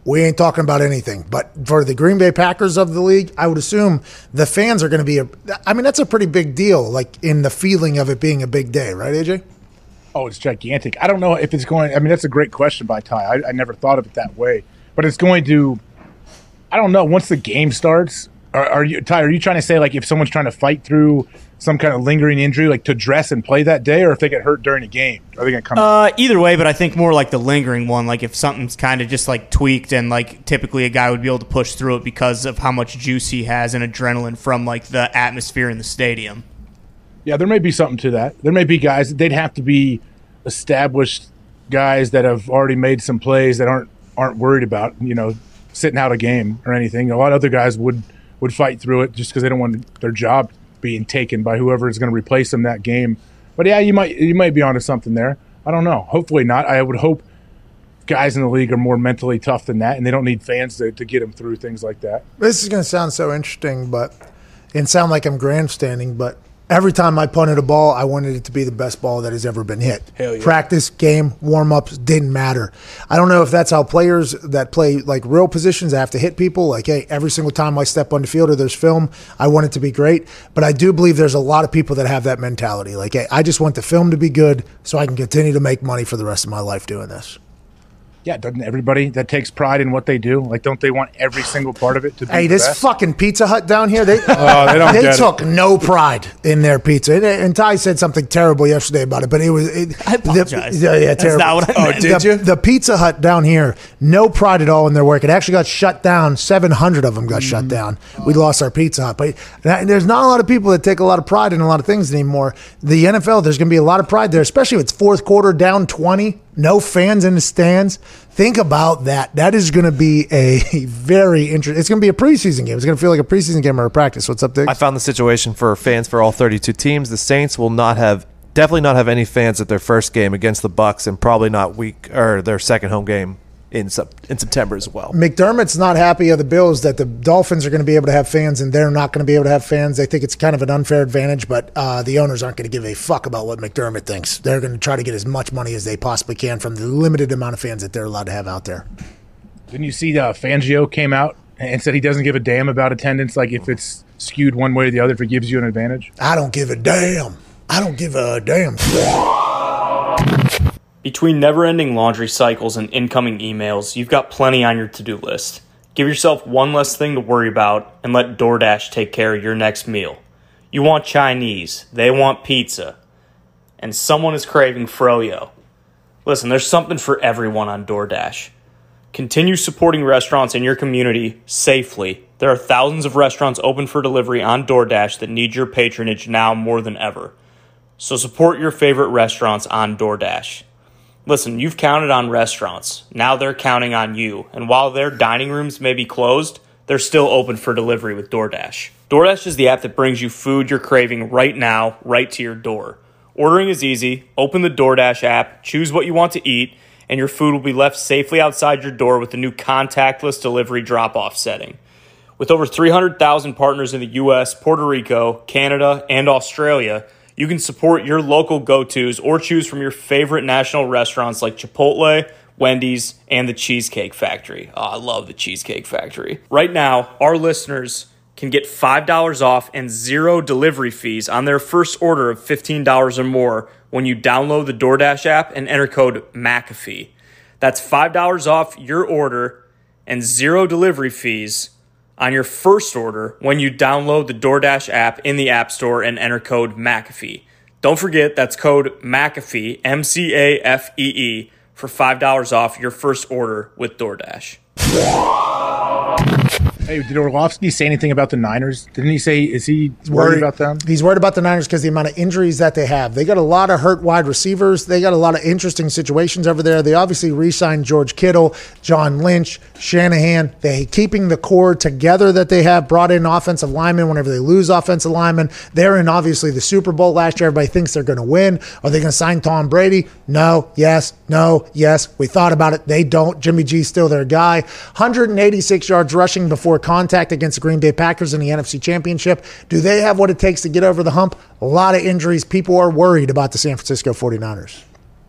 we ain't talking about anything. But for the Green Bay Packers of the league, I would assume the fans are going to be a – I mean, that's a pretty big deal, like in the feeling of it being a big day. Right, A J? Oh, it's gigantic. I don't know if it's going – I mean, that's a great question by Ty. I, I never thought of it that way. But it's going to – I don't know. Once the game starts, are, are you – Ty, are you trying to say, like, if someone's trying to fight through – some kind of lingering injury, like to dress and play that day, or if they get hurt during a game, are they going to come? Uh, either way, but I think more like the lingering one. Like if something's kind of just like tweaked, and like typically a guy would be able to push through it because of how much juice he has and adrenaline from like the atmosphere in the stadium. Yeah, there may be something to that. There may be guys, they'd have to be established guys that have already made some plays that aren't aren't worried about, you know, sitting out a game or anything. A lot of other guys would would fight through it just because they don't want their job being taken by whoever is going to replace them that game. But yeah, you might you might be onto something there. I don't know. Hopefully not. I would hope guys in the league are more mentally tough than that, and they don't need fans to, to get them through things like that. This is going to sound so interesting, but and sound like I'm grandstanding, but every time I punted a ball, I wanted it to be the best ball that has ever been hit. Hell yeah. Practice, game, warm-ups, didn't matter. I don't know if that's how players that play like real positions have to hit people. Like, hey, every single time I step on the field or there's film, I want it to be great. But I do believe there's a lot of people that have that mentality. Like, hey, I just want the film to be good so I can continue to make money for the rest of my life doing this. Yeah, doesn't everybody that takes pride in what they do? Like, don't they want every single part of it to be Hey, the this best? fucking Pizza Hut down here, they, Oh, they don't they get took no pride in their pizza. And, and Ty said something terrible yesterday about it, but it was it, I apologize. The, yeah, yeah, That's terrible. not what I Oh, meant. did the, you? The Pizza Hut down here, no pride at all in their work. It actually got shut down. seven hundred of them got shut down. We lost our Pizza Hut. But that, there's not a lot of people that take a lot of pride in a lot of things anymore. The N F L, there's going to be a lot of pride there, especially if it's fourth quarter down twenty, no fans in the stands. Think about that. That is going to be a very interesting. It's going to be a preseason game. It's going to feel like a preseason game or a practice. What's up, Dick? I found the situation for fans for all thirty-two teams. The Saints will not have, definitely not have any fans at their first game against the Bucs, and probably not week or their second home game in sep- in September as well. McDermott's not happy of the Bills that the Dolphins are going to be able to have fans and they're not going to be able to have fans. They think it's kind of an unfair advantage, but uh, the owners aren't going to give a fuck about what McDermott thinks. They're going to try to get as much money as they possibly can from the limited amount of fans that they're allowed to have out there. Didn't you see uh, Fangio came out and said he doesn't give a damn about attendance, like if it's skewed one way or the other, if it gives you an advantage? I don't give a damn. I don't give a damn. Between never-ending laundry cycles and incoming emails, you've got plenty on your to-do list. Give yourself one less thing to worry about and let DoorDash take care of your next meal. You want Chinese, they want pizza, and someone is craving froyo. Listen, there's something for everyone on DoorDash. Continue supporting restaurants in your community safely. There are thousands of restaurants open for delivery on DoorDash that need your patronage now more than ever. So support your favorite restaurants on DoorDash. Listen, you've counted on restaurants. Now they're counting on you. And while their dining rooms may be closed, they're still open for delivery with DoorDash. DoorDash is the app that brings you food you're craving right now, right to your door. Ordering is easy. Open the DoorDash app, choose what you want to eat, and your food will be left safely outside your door with the new contactless delivery drop-off setting. With over three hundred thousand partners in the U S, Puerto Rico, Canada, and Australia, you can support your local go-tos or choose from your favorite national restaurants like Chipotle, Wendy's, and the Cheesecake Factory. Oh, I love the Cheesecake Factory. Right now, our listeners can get five dollars off and zero delivery fees on their first order of fifteen dollars or more when you download the DoorDash app and enter code McAfee. That's five dollars off your order and zero delivery fees on your first order when you download the DoorDash app in the App Store and enter code McAfee. Don't forget, that's code McAfee, M C A F E E, for five dollars off your first order with DoorDash. Hey, did Orlovsky say anything about the Niners? Didn't he say, is he worried about them? He's worried about the Niners because the amount of injuries that they have. They got a lot of hurt wide receivers. They got a lot of interesting situations over there. They obviously re-signed George Kittle, John Lynch, Shanahan. They keeping the core together that they have, brought in offensive linemen whenever they lose offensive linemen. They're in, obviously, the Super Bowl last year. Everybody thinks they're going to win. Are they going to sign Tom Brady? No, yes, no, yes. We thought about it. They don't. Jimmy G's still their guy. one hundred eighty-six yards rushing before contact against the Green Bay Packers in the N F C Championship. Do they have what it takes to get over the hump? A lot of injuries. People are worried about the San Francisco forty-niners.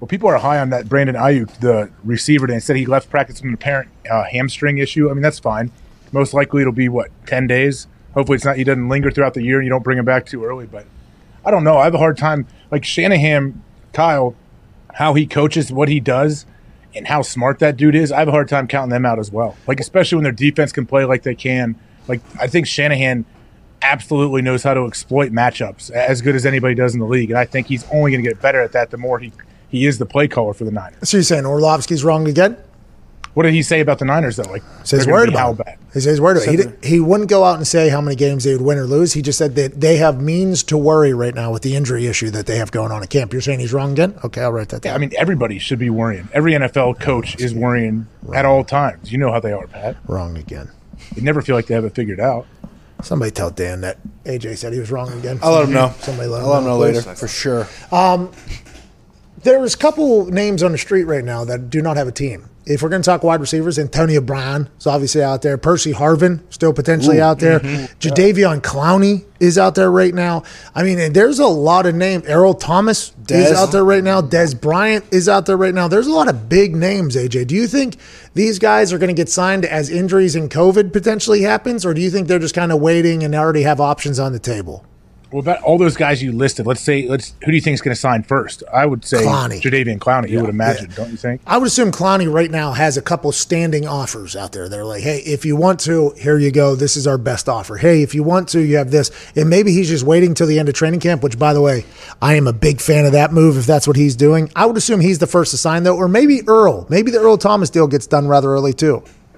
Well, people are high on that Brandon Ayuk, the receiver. They said he left practice with an apparent uh, hamstring issue. I mean, that's fine. Most likely it'll be, what, ten days? Hopefully it's not. He doesn't linger throughout the year and you don't bring him back too early. But I don't know. I have a hard time. Like Shanahan, Kyle, how he coaches, what he does, and how smart that dude is, I have a hard time counting them out as well. Like, especially when their defense can play like they can. Like, I think Shanahan absolutely knows how to exploit matchups as good as anybody does in the league. And I think he's only going to get better at that the more he – he is the play caller for the Niners. So you're saying Orlovsky's wrong again? What did he say about the Niners, though? Like, so he's worried about how it. bad? He says he's worried about it. He, he wouldn't go out and say how many games they would win or lose. He just said that they have means to worry right now with the injury issue that they have going on at camp. You're saying he's wrong again? Okay, I'll write that down. Yeah, I mean, everybody should be worrying. Every N F L coach is worrying wrong. At all times. You know how they are, Pat. Wrong again. They never feel like they have it figured out. Somebody tell Dan that A J said he was wrong again. I'll let him know. Somebody let him I'll let him know, know later, for sure. Um, There's a couple names on the street right now that do not have a team. If we're going to talk wide receivers, Antonio Brown is obviously out there. Percy Harvin still potentially Ooh, out there. Mm-hmm. Jadeveon Clowney is out there right now. I mean, and there's a lot of names. Errol Thomas Dez. is out there right now. Dez Bryant is out there right now. There's a lot of big names, A J. Do you think these guys are going to get signed as injuries and COVID potentially happens, or do you think they're just kind of waiting and already have options on the table? Well, about all those guys you listed, let's say, let's who do you think is going to sign first? I would say Clowney. Jadeveon Clowney, Yeah, you would imagine, yeah. don't you think? I would assume Clowney right now has a couple standing offers out there. They're like, hey, if you want to, here you go. This is our best offer. Hey, if you want to, you have this. And maybe he's just waiting till the end of training camp, which, by the way, I am a big fan of that move if that's what he's doing. I would assume he's the first to sign, though, or maybe Earl. Maybe the Earl Thomas deal gets done rather early, too.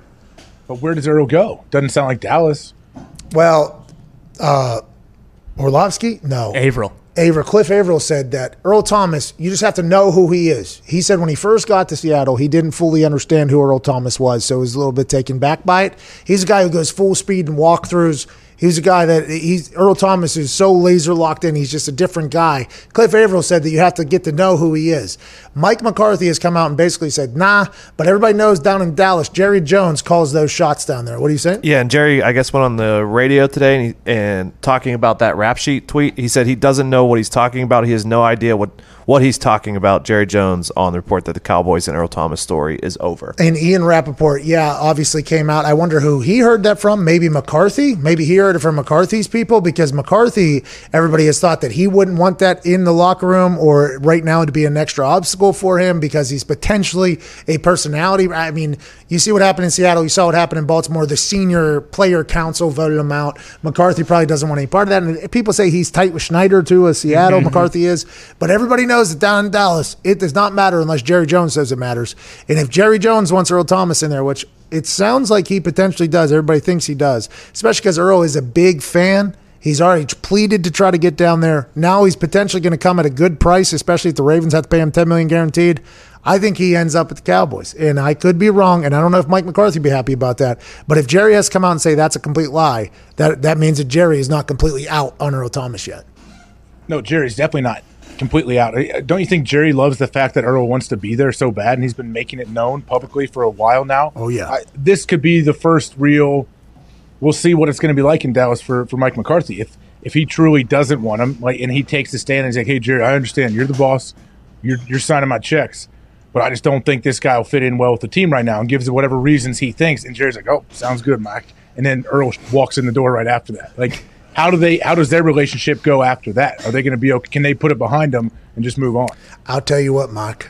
But where does Earl go? Doesn't sound like Dallas. Well, uh, Orlovsky? No. Averill. Averill. Cliff Averill said that Earl Thomas, you just have to know who he is. He said when he first got to Seattle, he didn't fully understand who Earl Thomas was, so he was a little bit taken back by it. He's a guy who goes full speed and walkthroughs. He's a guy that he's Earl Thomas is so laser locked in. He's just a different guy. Cliff Averill said that you have to get to know who he is. Mike McCarthy has come out and basically said, nah, but everybody knows down in Dallas, Jerry Jones calls those shots down there. What do you say? Yeah, and Jerry, I guess, went on the radio today and, he, and talking about that rap sheet tweet. He said he doesn't know what he's talking about. He has no idea what, what he's talking about. Jerry Jones on the report that the Cowboys and Earl Thomas story is over. And Ian Rappaport, yeah, obviously came out. I wonder who he heard that from. Maybe McCarthy. Maybe he heard it from McCarthy's people, because McCarthy, everybody has thought that he wouldn't want that in the locker room or right now to be an extra obstacle for him because he's potentially a personality. I mean, you see what happened in Seattle. You saw what happened in Baltimore. The senior player council voted him out. McCarthy probably doesn't want any part of that. And people say he's tight with Schneider too, as Seattle mm-hmm. McCarthy is. But everybody knows that down in Dallas, it does not matter unless Jerry Jones says it matters. And if Jerry Jones wants Earl Thomas in there, which it sounds like he potentially does, everybody thinks he does, especially because Earl is a big fan. He's already pleaded to try to get down there. Now he's potentially going to come at a good price, especially if the Ravens have to pay him ten million dollars guaranteed. I think he ends up at the Cowboys. And I could be wrong, and I don't know if Mike McCarthy would be happy about that. But if Jerry has to come out and say that's a complete lie, that, that means that Jerry is not completely out on Earl Thomas yet. No, Jerry's definitely not completely out. Don't you think Jerry loves the fact that Earl wants to be there so bad, and he's been making it known publicly for a while now? Oh, yeah. I, this could be the first real – we'll see what it's going to be like in Dallas for, for Mike McCarthy. If if he truly doesn't want him, like, and he takes a stand and he's like, hey, Jerry, I understand. You're the boss. You're, you're signing my checks. But I just don't think this guy will fit in well with the team right now, and gives it whatever reasons he thinks. And Jerry's like, oh, sounds good, Mike. And then Earl walks in the door right after that. Like, how do they? How does their relationship go after that? Are they going to be okay? Can they put it behind them and just move on? I'll tell you what, Mike.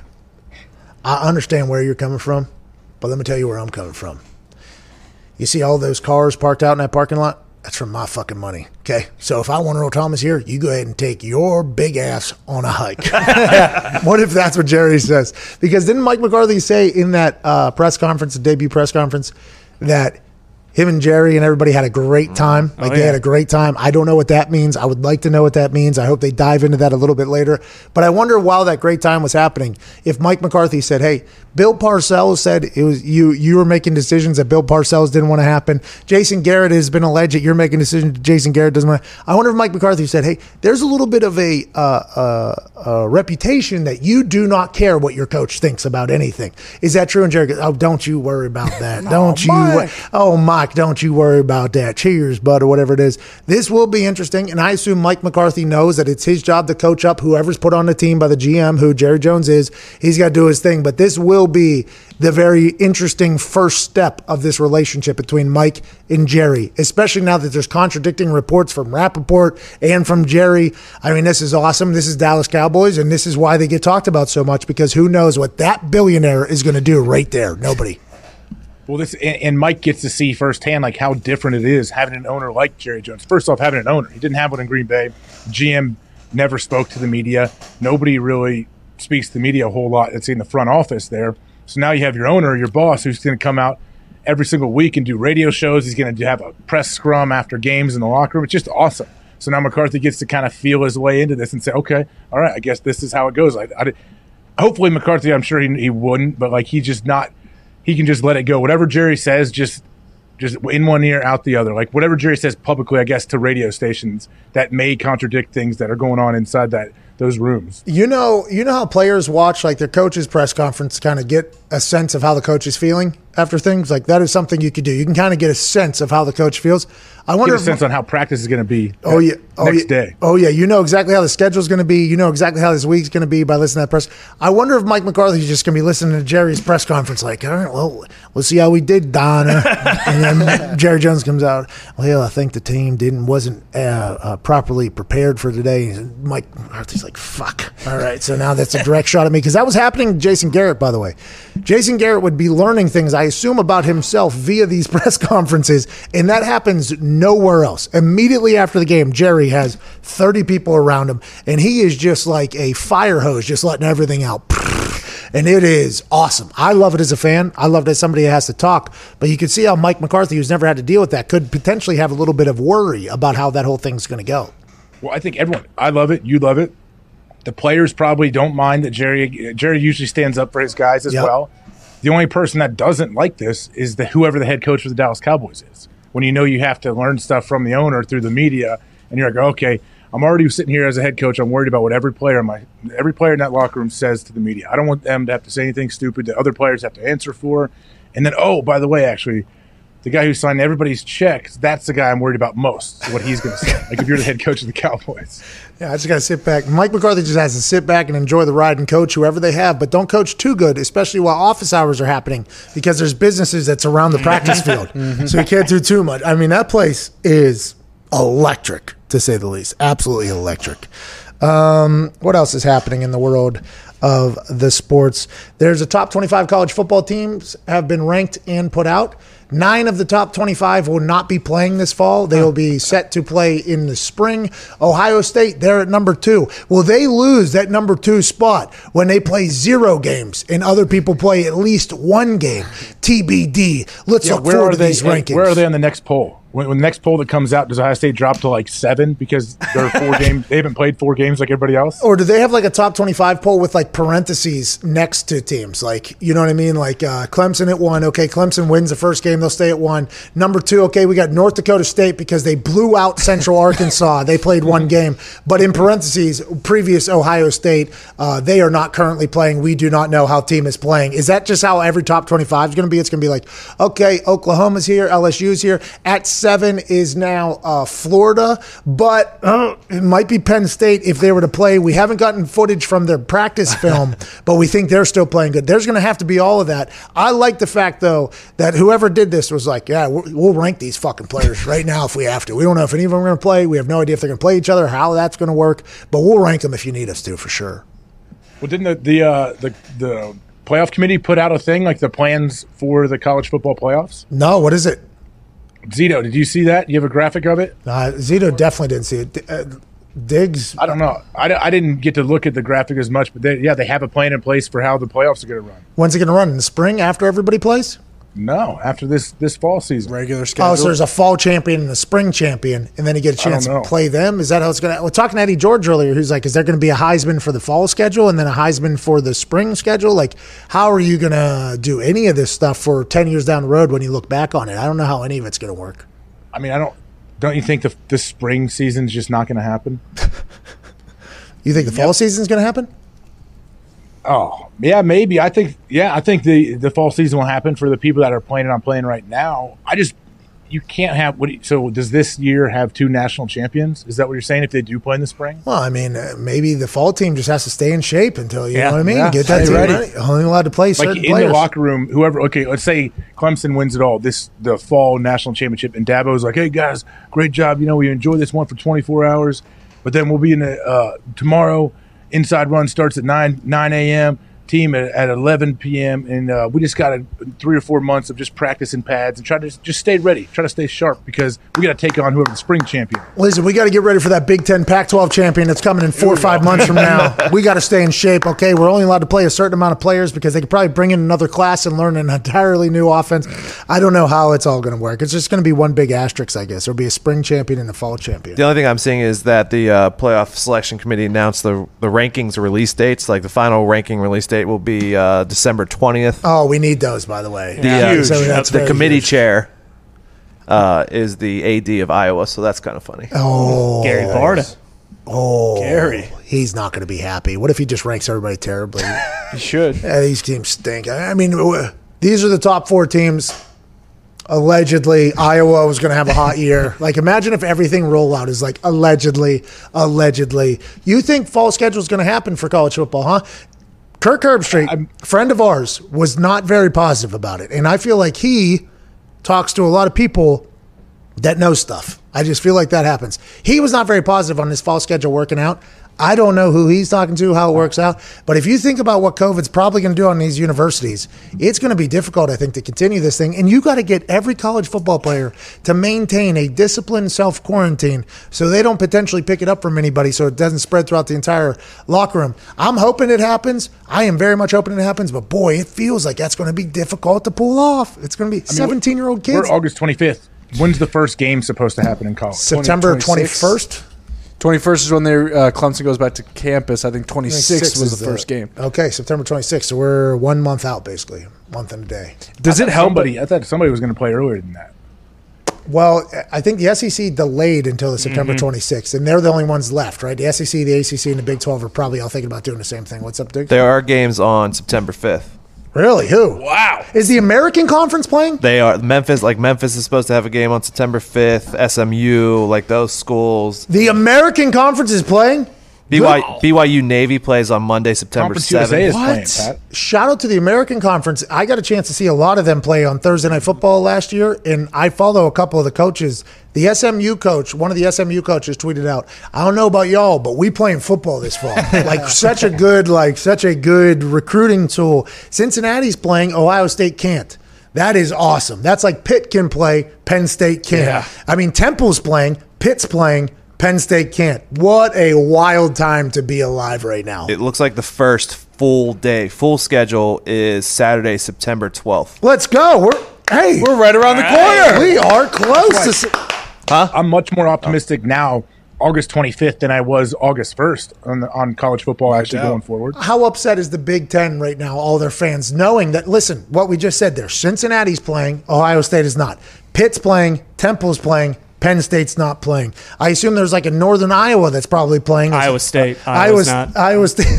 I understand where you're coming from, but let me tell you where I'm coming from. You see all those cars parked out in that parking lot? That's from my fucking money, okay? So if I want Earl Thomas here, you go ahead and take your big ass on a hike. What if that's what Jerry says? Because didn't Mike McCarthy say in that uh, press conference, the debut press conference, that him and Jerry and everybody had a great time? Like, oh, they yeah. had a great time. I don't know what that means. I would like to know what that means. I hope they dive into that a little bit later. But I wonder, while that great time was happening, if Mike McCarthy said, hey, Bill Parcells said it was you you were making decisions that Bill Parcells didn't want to happen. Jason Garrett has been alleged that you're making decisions that Jason Garrett doesn't want to. I wonder if Mike McCarthy said, hey, there's a little bit of a, uh, uh, uh, reputation that you do not care what your coach thinks about anything. Is that true? And Jerry goes, oh, don't you worry about that. No, don't you? Mike. Oh, Mike. Mike, don't you worry about that. Cheers, bud, or whatever it is. This will be interesting, and I assume Mike McCarthy knows that it's his job to coach up whoever's put on the team by the G M, who Jerry Jones is. He's got to do his thing, but this will be the very interesting first step of this relationship between Mike and Jerry, especially now that there's contradicting reports from Rappaport and from Jerry. I mean, this is awesome. This is Dallas Cowboys, and this is why they get talked about so much, because who knows what that billionaire is going to do right there? Nobody. Well, this and, and Mike gets to see firsthand like how different it is having an owner like Jerry Jones. First off, having an owner. He didn't have one in Green Bay. G M never spoke to the media. Nobody really speaks to the media a whole lot. It's in the front office there. So now you have your owner, your boss, who's going to come out every single week and do radio shows. He's going to have a press scrum after games in the locker room. It's just awesome. So now McCarthy gets to kind of feel his way into this and say, okay, all right, I guess this is how it goes. I, I, hopefully McCarthy, I'm sure he, he wouldn't, but like he's just not – he can just let it go. Whatever Jerry says, just just in one ear, out the other. Like whatever Jerry says publicly, I guess, to radio stations that may contradict things that are going on inside that those rooms. You know, you know how players watch like their coach's press conference to kind of get a sense of how the coach is feeling after things? Like that is something you could do. You can kind of get a sense of how the coach feels. I wonder get a if, sense on how practice is going to be. Oh yeah, oh, next yeah. day. Oh yeah, you know exactly how the schedule is going to be. You know exactly how this week's going to be by listening to that press. I wonder if Mike McCarthy is just going to be listening to Jerry's press conference, like, all right, well, we'll see how we did, Donna. And then Jerry Jones comes out. Well, I think the team didn't wasn't uh, uh, properly prepared for today. And Mike McCarthy's like, fuck. All right, so now that's a direct shot at me because that was happening to Jason Garrett, by the way. Jason Garrett would be learning things, I assume, about himself via these press conferences, and that happens nowhere else. Immediately after the game, Jerry has thirty people around him, and he is just like a fire hose, just letting everything out. And it is awesome. I love it as a fan. I love it as somebody that has to talk. But you can see how Mike McCarthy, who's never had to deal with that, could potentially have a little bit of worry about how that whole thing's going to go. Well, I think everyone, I love it. You love it. The players probably don't mind that Jerry Jerry usually stands up for his guys as Yep. well. The only person that doesn't like this is the whoever the head coach for the Dallas Cowboys is. When you know you have to learn stuff from the owner through the media, and you're like, okay, I'm already sitting here as a head coach. I'm worried about what every player in my every player in that locker room says to the media. I don't want them to have to say anything stupid that other players have to answer for. And then, oh, by the way, actually, the guy who signed everybody's checks, that's the guy I'm worried about most, what he's going to say. Like if you're the head coach of the Cowboys. Yeah, I just got to sit back. Mike McCarthy just has to sit back and enjoy the ride and coach whoever they have, but don't coach too good, especially while office hours are happening, because there's businesses that surround the practice field. So you can't do too much. I mean, that place is electric, to say the least. Absolutely electric. Um, what else is happening in the world of the sports? There's a top twenty-five college football teams have been ranked and put out. Nine of the top twenty-five will not be playing this fall. They will be set to play in the spring. Ohio State, they're at number two. Will they lose that number two spot when they play zero games and other people play at least one game? T B D. Let's Yeah, look where forward are to they? these rankings. Where are they on the next poll? When, when the next poll that comes out, does Ohio State drop to like seven because they're four games? They haven't played four games like everybody else. Or do they have like a top twenty-five poll with like parentheses next to teams? Like, you know what I mean? Like uh, Clemson at one. Okay, Clemson wins the first game. They'll stay at one. Number two, okay, we got North Dakota State because they blew out Central Arkansas. They played one game. But in parentheses, previous Ohio State, uh, they are not currently playing. We do not know how team is playing. Is that just how every top twenty-five is going to be? It's going to be like, okay, Oklahoma's here, L S U's here. At seven is now uh, Florida, but uh, it might be Penn State if they were to play. We haven't gotten footage from their practice film, but we think they're still playing good. There's going to have to be all of that. I like the fact, though, that whoever did this was like, yeah, we'll rank these fucking players right now if we have to. We don't know if any of them are going to play. We have no idea if they're going to play each other, how that's going to work, but we'll rank them if you need us to, for sure. Well, didn't the the uh, the, the playoff committee put out a thing like the plans for the college football playoffs? No, what is it? Zito, did you see that? You have a graphic of it? Uh, Zito definitely didn't see it. Uh, Diggs? I don't know. I, I didn't get to look at the graphic as much, but they, yeah, they have a plan in place for how the playoffs are going to run. When's it going to run? In the spring after everybody plays? No, after this this fall season. Regular schedule. Oh, so there's a fall champion and a spring champion, and then you get a chance to play them? Is that how it's going to – we're talking to Eddie George earlier, who's like, is there going to be a Heisman for the fall schedule and then a Heisman for the spring schedule? Like, how are you going to do any of this stuff for ten years down the road when you look back on it? I don't know how any of it's going to work. I mean, I don't – don't you think the, the spring season's just not going to happen? You think the fall yep. season's going to happen? Oh, yeah, maybe. I think, yeah, I think the, the fall season will happen for the people that are planning on playing right now. I just, you can't have what? So does this year have two national champions? Is that what you're saying? If they do play in the spring? Well, I mean, uh, maybe the fall team just has to stay in shape until you Yeah. know what I mean. Yeah. Get that Stay team ready. ready. Only allowed to play certain Like in players. the locker room, whoever. Okay, let's say Clemson wins it all. This the fall national championship, and Dabo's like, "Hey guys, great job. You know, we enjoyed this one for twenty-four hours, but then we'll be in the uh, tomorrow. Inside run starts at nine nine a.m. Team at, at eleven p.m. and uh, we just got a, three or four months of just practicing pads and try to just stay ready, try to stay sharp because we got to take on whoever the spring champion." Listen, we got to get ready for that Big Ten Pac twelve champion that's coming in four or five months from now. We got to stay in shape, okay? We're only allowed to play a certain amount of players because they could probably bring in another class and learn an entirely new offense. I don't know how it's all going to work. It's just going to be one big asterisk, I guess. There'll be a spring champion and a fall champion. The only thing I'm seeing is that the uh, playoff selection committee announced the the rankings release dates. Like the final ranking release date will be uh, December twentieth. Oh, we need those, by the way. The, uh, So that's the very committee huge. chair uh, is the A D of Iowa, so that's kind of funny. Oh, Gary Barta. Oh, Gary. He's not going to be happy. What if he just ranks everybody terribly? He should. Yeah, these teams stink. I mean, w- these are the top four teams. Allegedly, Iowa was going to have a hot year. Like, imagine if everything rollout is like allegedly, allegedly. You think fall schedule is going to happen for college football, huh? Kirk Herbstreit, friend of ours, was not very positive about it. And I feel like he talks to a lot of people that know stuff. I just feel like that happens. He was not very positive on this fall schedule working out. I don't know who he's talking to, how it works out. But if you think about what COVID's probably going to do on these universities, it's going to be difficult, I think, to continue this thing. And you got to get every college football player to maintain a disciplined self-quarantine so they don't potentially pick it up from anybody so it doesn't spread throughout the entire locker room. I'm hoping it happens. I am very much hoping it happens. But, boy, it feels like that's going to be difficult to pull off. It's going to be seventeen-year-old kids. We're August twenty-fifth. When's the first game supposed to happen in college? September twenty-first? twenty-first is when they uh, Clemson goes back to campus. I think twenty-sixth was is the first game. Okay, September twenty-sixth. So we're one month out, basically. A month and a day. Does I it thought help? Somebody, I thought somebody was going to play earlier than that. Well, I think the S E C delayed until the September Mhm. twenty-sixth, and they're the only ones left, right? The S E C, the A C C, and the Big twelve are probably all thinking about doing the same thing. What's up, Dick? There are games on September fifth. Really? Who? Wow. Is the American Conference playing? They are Memphis. Like Memphis is supposed to have a game on September fifth. S M U, like those schools. The American Conference is playing? B Y, B Y U Navy plays on Monday, September Conference U S A seventh. is playing, Pat. Shout out to the American Conference. I got a chance to see a lot of them play on Thursday Night Football last year, and I follow a couple of the coaches. The S M U coach, one of the S M U coaches tweeted out, I don't know about y'all, but we playing football this fall. Like such a good, like such a good recruiting tool. Cincinnati's playing, Ohio State can't. That is awesome. That's like Pitt can play, Penn State can't. Yeah. I mean, Temple's playing, Pitt's playing, Penn State can't. What a wild time to be alive right now. It looks like the first full day, full schedule is Saturday, September twelfth. Let's go. We're hey, We're right around the corner. we are close to. Huh? I'm much more optimistic now, August twenty-fifth, than I was August first on the, on college football actually doubt. going forward. How upset is the Big Ten right now, all their fans, knowing that, listen, what we just said there, Cincinnati's playing, Ohio State is not. Pitt's playing, Temple's playing, Penn State's not playing. I assume there's like a Northern Iowa that's probably playing. Iowa State. Iowa's Iowa's not. Iowa State.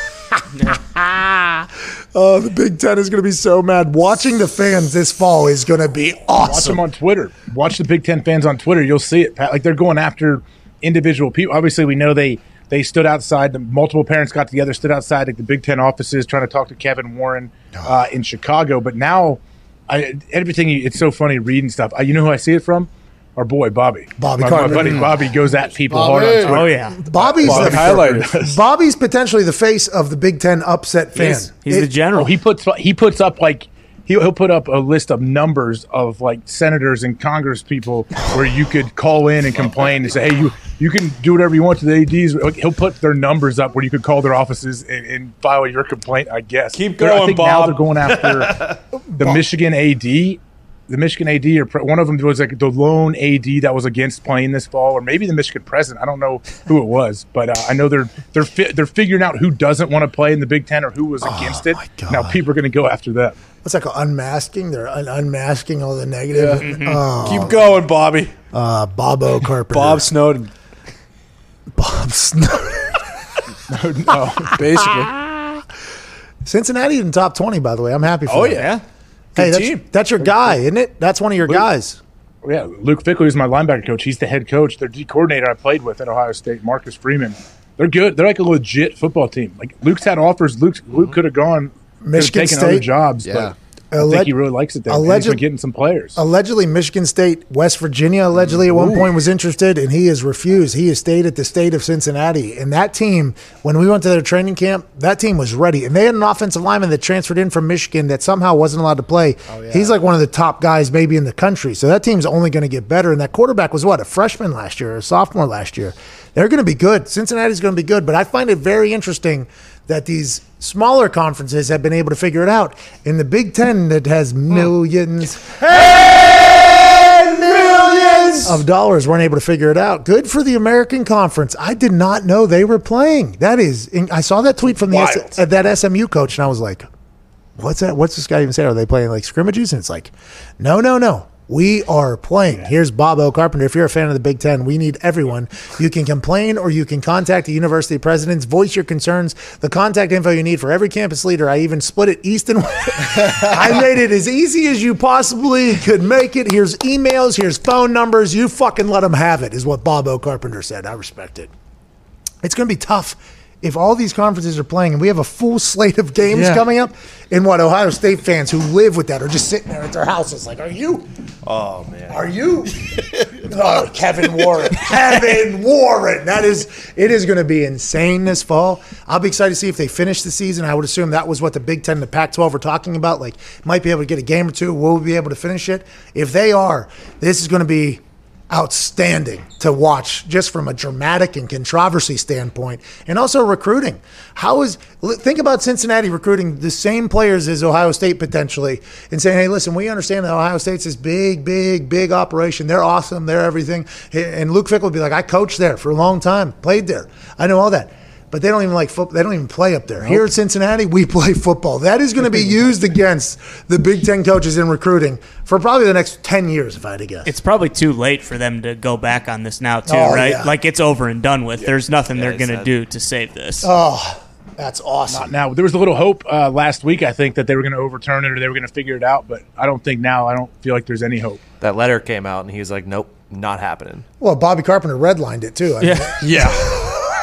Oh, the Big Ten is going to be so mad. Watching the fans this fall is going to be Watch awesome. them on Twitter. Watch the Big Ten fans on Twitter. You'll see it, Pat. Like they're going after individual people. Obviously, we know they they stood outside. The multiple parents got together, stood outside like the Big Ten offices, trying to talk to Kevin Warren uh, in Chicago. But now, I, everything it's so funny reading stuff. I, you know who I see it from? Our boy Bobby. Bobby my, my Carter. buddy Bobby goes at people Bobby. hard on Twitter. Oh yeah, Bobby's Bobby the highlighted. Bobby's potentially the face of the Big Ten upset fan. he's, he's It- the general. Oh, he puts he puts up like he'll, he'll put up a list of numbers of like senators and Congress people where you could call in and complain and say, hey, you you can do whatever you want to the A Ds. Like, he'll put their numbers up where you could call their offices and, and file your complaint. I guess. Keep They're- I going, think now Bob. they're going after the Michigan A D. The Michigan A D, or pre- one of them was like the lone A D that was against playing this fall, or maybe the Michigan president. I don't know who it was, but uh, I know they're they're fi- they're figuring out who doesn't want to play in the Big Ten or who was against it. my God. Now people are going to go after them. What's that called? Unmasking? They're un- unmasking all the negative. Oh, Keep going, Bobby. uh, Bobo Carpenter. Bob Snowden, Bob Snowden. No, basically. Cincinnati in the top twenty, by the way. I'm happy for Oh them. yeah. Hey, Good that's, team. that's your guy, isn't it? That's one of your guys. Yeah, Luke Fickley is my linebacker coach. He's the head coach. Their D coordinator I played with at Ohio State, Marcus Freeman. They're good. They're like a legit football team. Like Luke's had offers. Luke Luke could have gone, Michigan taken State other jobs, Yeah. but I Alleg- think he really likes it there. alleged- man. He's been getting some players. Allegedly, Michigan State, West Virginia, allegedly at one point was interested, and he has refused. He has stayed at the state of Cincinnati. And that team, when we went to their training camp, that team was ready. And they had an offensive lineman that transferred in from Michigan that somehow wasn't allowed to play. He's like one of the top guys maybe in the country. So that team's only going to get better. And that quarterback was what, a freshman last year, or a sophomore last year. They're going to be good. Cincinnati's going to be good. But I find it very interesting that these smaller conferences have been able to figure it out. In the Big Ten, that has millions and millions of dollars, weren't able to figure it out. Good for the American Conference. I did not know they were playing. That is, I saw that tweet from the S, uh, that S M U coach, and I was like, "What's that? What's this guy even saying? Are they playing like scrimmages?" And it's like, "No, no, no." We are playing. Here's Bob O. Carpenter. If you're a fan of the Big Ten, we need everyone. You can complain or you can contact the university presidents, voice your concerns. The contact info you need for every campus leader. I even split it east and west. I made it as easy as you possibly could make it. Here's emails. Here's phone numbers. You fucking let them have it, is what Bob O. Carpenter said. I respect it. It's going to be tough if all these conferences are playing and we have a full slate of games Yeah. coming up. And what Ohio State fans who live with that are just sitting there at their houses like, are you? Oh man. Are you? Oh, Kevin Warren. Kevin Warren. That is, it is going to be insane this fall. I'll be excited to see if they finish the season. I would assume that was what the Big Ten and the Pac twelve were talking about. Like, might be able to get a game or two. Will we be able to finish it? If they are, this is going to be outstanding to watch just from a dramatic and controversy standpoint, and also recruiting. How is think about Cincinnati recruiting the same players as Ohio State potentially and saying, hey, listen, we understand that Ohio State's this big, big, big operation. They're awesome. They're everything. And Luke Fickell would be like, I coached there for a long time, played there. I know all that. But they don't even like football. They don't even play up there. Nope. Here at Cincinnati, we play football. That is going to be used against the Big Ten coaches in recruiting for probably the next ten years, if I had to guess. It's probably too late for them to go back on this now, too, Oh, right? yeah. Like, it's over and done with. There's nothing Yeah, they're he going to said- do to save this. Oh, that's awesome. Not now. There was a little hope uh, last week, I think, that they were going to overturn it or they were going to figure it out, but I don't think now. I don't feel like there's any hope. That letter came out and he was like, "Nope, not happening." Well, Bobby Carpenter redlined it, too. I mean, Yeah. Yeah.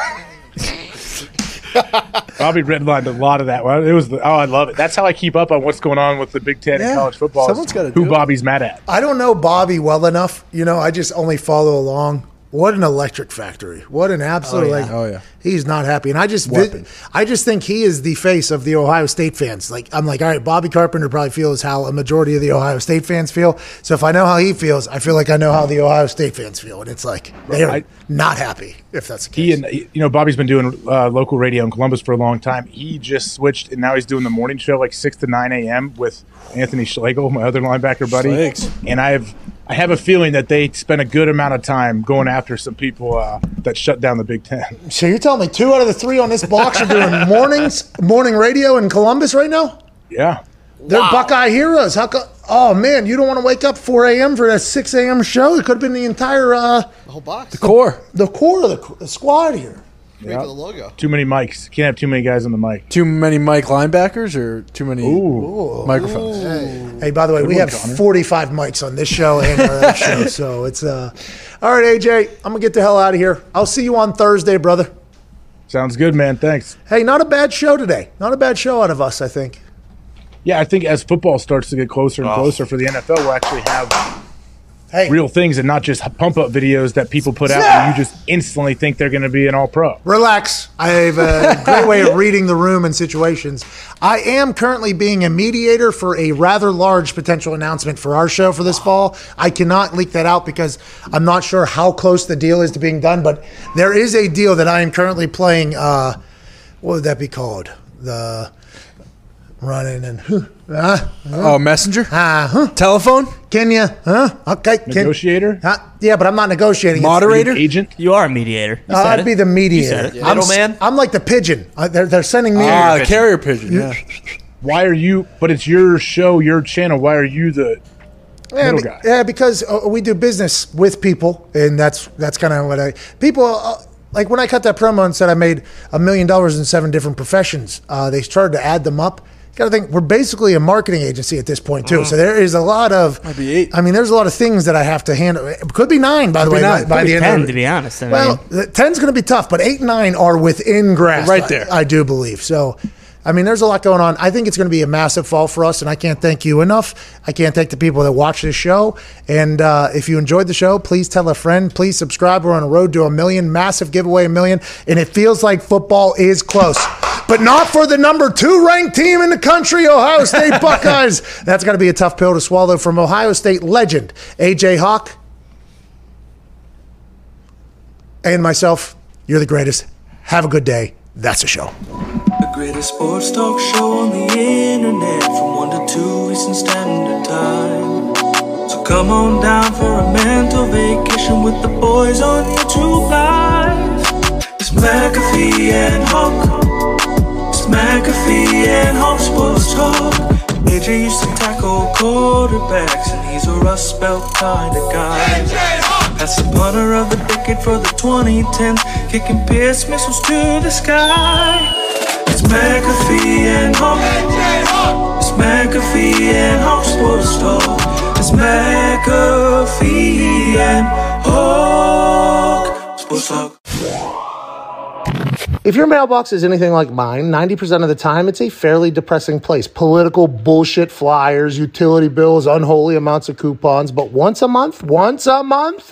Bobby redlined a lot of that. Well, it was the, oh, I love it. That's how I keep up on what's going on with the Big Ten Yeah. and college football. Someone's gotta Who do it. Bobby's mad at. I don't know Bobby well enough. You know, I just only follow along. What an electric factory! What an absolute! Oh, yeah. Like, Oh, yeah. He's not happy, and I just, Weapon. I just think he is the face of the Ohio State fans. Like, I'm like, all right, Bobby Carpenter probably feels how a majority of the Ohio State fans feel. So if I know how he feels, I feel like I know how the Ohio State fans feel, and it's like they are I- not happy if that's the He case. and you know Bobby's been doing uh, local radio in Columbus for a long time. He just switched, and now he's doing the morning show like six to nine a.m. with Anthony Schlegel, my other linebacker buddy. Schlegs. And I have I have a feeling that they spent a good amount of time going after some people uh, that shut down the Big Ten. So you're telling me two out of the three on this box are doing mornings, morning radio in Columbus right now? Yeah. They're Buckeye heroes. How co- Oh man, you don't want to wake up four a.m. for that six a.m. show? It could have been the entire uh, The whole box. Core. the core of the, the squad here. Make the logo. Too many mics. Can't have too many guys on the mic. Too many Mike linebackers or too many Ooh. microphones? Hey, by the way, we one, have Connor. forty-five mics on this show and our other show, so it's uh. All right, A J, I'm gonna get the hell out of here. I'll see you on Thursday, brother. Sounds good, man. Thanks. Hey, not a bad show today. Not a bad show out of us, I think. Yeah, I think as football starts to get closer and Oh. closer for the N F L, we'll actually have Hey, real things and not just pump up videos that people put out and you just instantly think they're going to be an all pro. relax. I have a great way of reading the room and situations. I am currently being a mediator for a rather large potential announcement for our show for this fall. I cannot leak that out because I'm not sure how close the deal is to being done, but there is a deal that I am currently playing. Uh, what would that be called? The running and uh, Oh, messenger? uh, huh? Telephone? Can you? Huh? Okay. Can, Negotiator? huh? Yeah, but I'm not negotiating. It's- Moderator? Agent? You are a mediator. You Uh, said I'd it. be the You mediator. said it. I'm, Middleman? I'm like the pigeon. Uh, they're, they're sending me. Ah, the carrier pigeon. Yeah. Why are you, but it's your show, your channel. Why are you the Yeah, middle be- guy? yeah, because uh, we do business with people, and that's that's kind of what I people uh, like. When I cut that promo and said I made a million dollars in seven different professions, uh, they started to add them up. got to think we're basically a marketing agency at this point too. Mm. So there is a lot of. Might be eight. I mean, there's a lot of things that I have to handle. It could be nine, by Could the way. nine. By, by Could the be end, ten, of, to be honest. I well, mean. ten's going to be tough, but eight and nine are within grasp. Right there, I, I do believe so. I mean, there's a lot going on. I think it's going to be a massive fall for us, and I can't thank you enough. I can't thank the people that watch this show. And uh, if you enjoyed the show, please tell a friend. Please subscribe. We're on a road to a million, massive giveaway, a million. And it feels like football is close, but not for the number two ranked team in the country, Ohio State Buckeyes. That's going to be a tough pill to swallow. From Ohio State legend A J Hawk and myself, you're the greatest. Have a good day. That's a show. The greatest sports talk show on the internet from one to two Eastern Standard Time. So come on down for a mental vacation with the boys on YouTube Live. It's McAfee and Hawk. It's McAfee and Hawk Sports Talk. A J used to tackle quarterbacks and he's a Rust Belt kind of guy. That's the punter of the decade for the twenty tens, kicking Pierce missiles to the sky. It's McAfee and Hawk. It's McAfee and Hawk Sports Talk. It's McAfee and Hawk Sports Talk. If your mailbox is anything like mine, ninety percent of the time, it's a fairly depressing place. Political bullshit flyers, utility bills, unholy amounts of coupons. But once a month, once a month,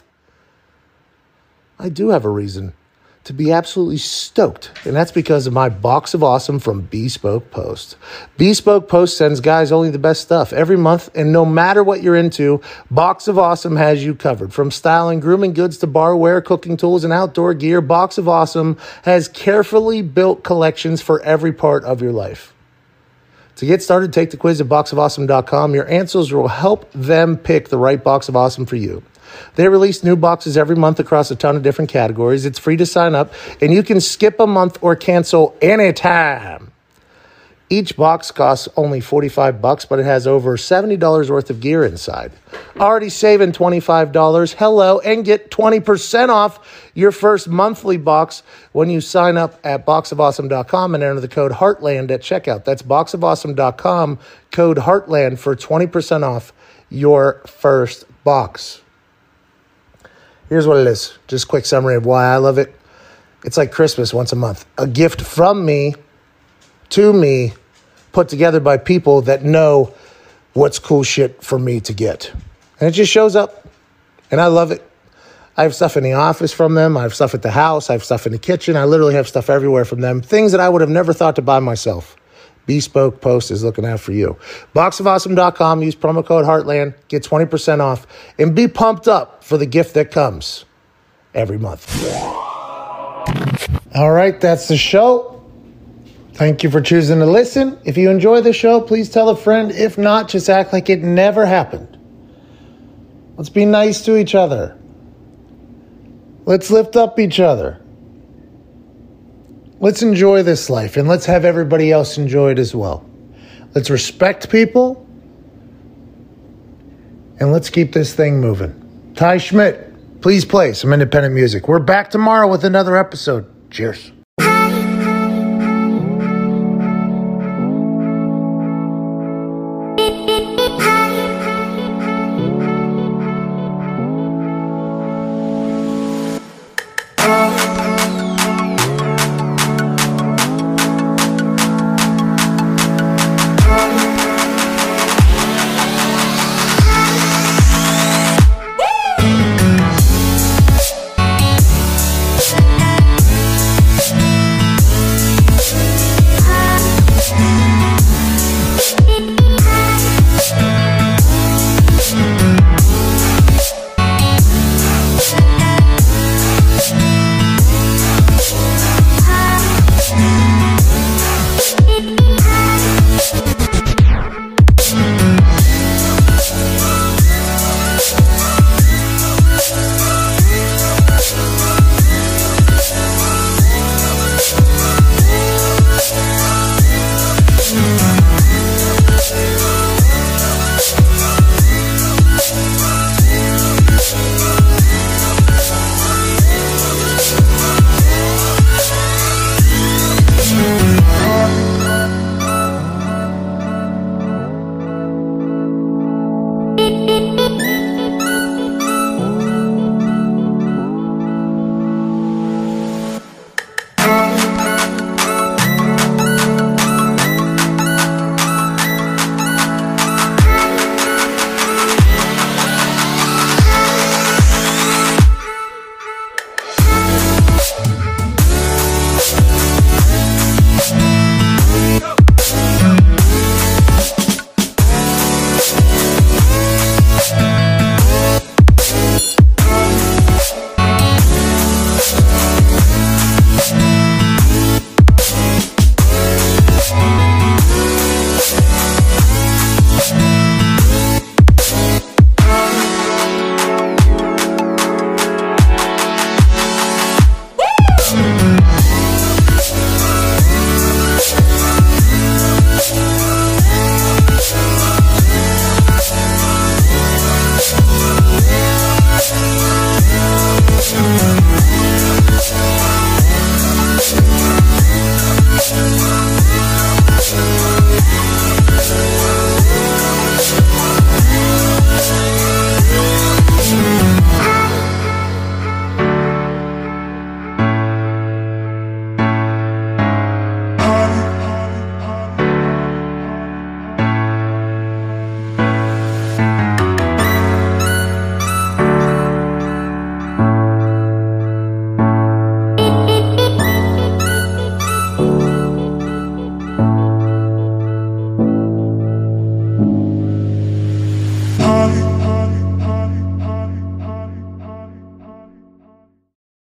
I do have a reason to be absolutely stoked. And that's because of my Box of Awesome from Bespoke Post. Bespoke Post sends guys only the best stuff every month. And no matter what you're into, Box of Awesome has you covered. From styling, grooming goods to barware, cooking tools, and outdoor gear, Box of Awesome has carefully built collections for every part of your life. To get started, take the quiz at box of awesome dot com. Your answers will help them pick the right Box of Awesome for you. They release new boxes every month across a ton of different categories. It's free to sign up, and you can skip a month or cancel anytime. Each box costs only forty-five bucks, but it has over seventy dollars worth of gear inside. Already saving twenty-five dollars. Hello, and get twenty percent off your first monthly box when you sign up at box of awesome dot com and enter the code Heartland at checkout. That's box of awesome dot com, code Heartland for twenty percent off your first box. Here's what it is. Just a quick summary of why I love it. It's like Christmas once a month. A gift from me to me, put together by people that know what's cool shit for me to get. And it just shows up. And I love it. I have stuff in the office from them. I have stuff at the house. I have stuff in the kitchen. I literally have stuff everywhere from them. Things that I would have never thought to buy myself. Bespoke Post is looking out for you. box of awesome dot com. Use promo code Heartland. Get twenty percent off. And be pumped up for the gift that comes every month. All right, that's the show. Thank you for choosing to listen. If you enjoy the show, please tell a friend. If not, just act like it never happened. Let's be nice to each other. Let's lift up each other. Let's enjoy this life, and let's have everybody else enjoy it as well. Let's respect people, and let's keep this thing moving. Ty Schmidt, please play some independent music. We're back tomorrow with another episode. Cheers.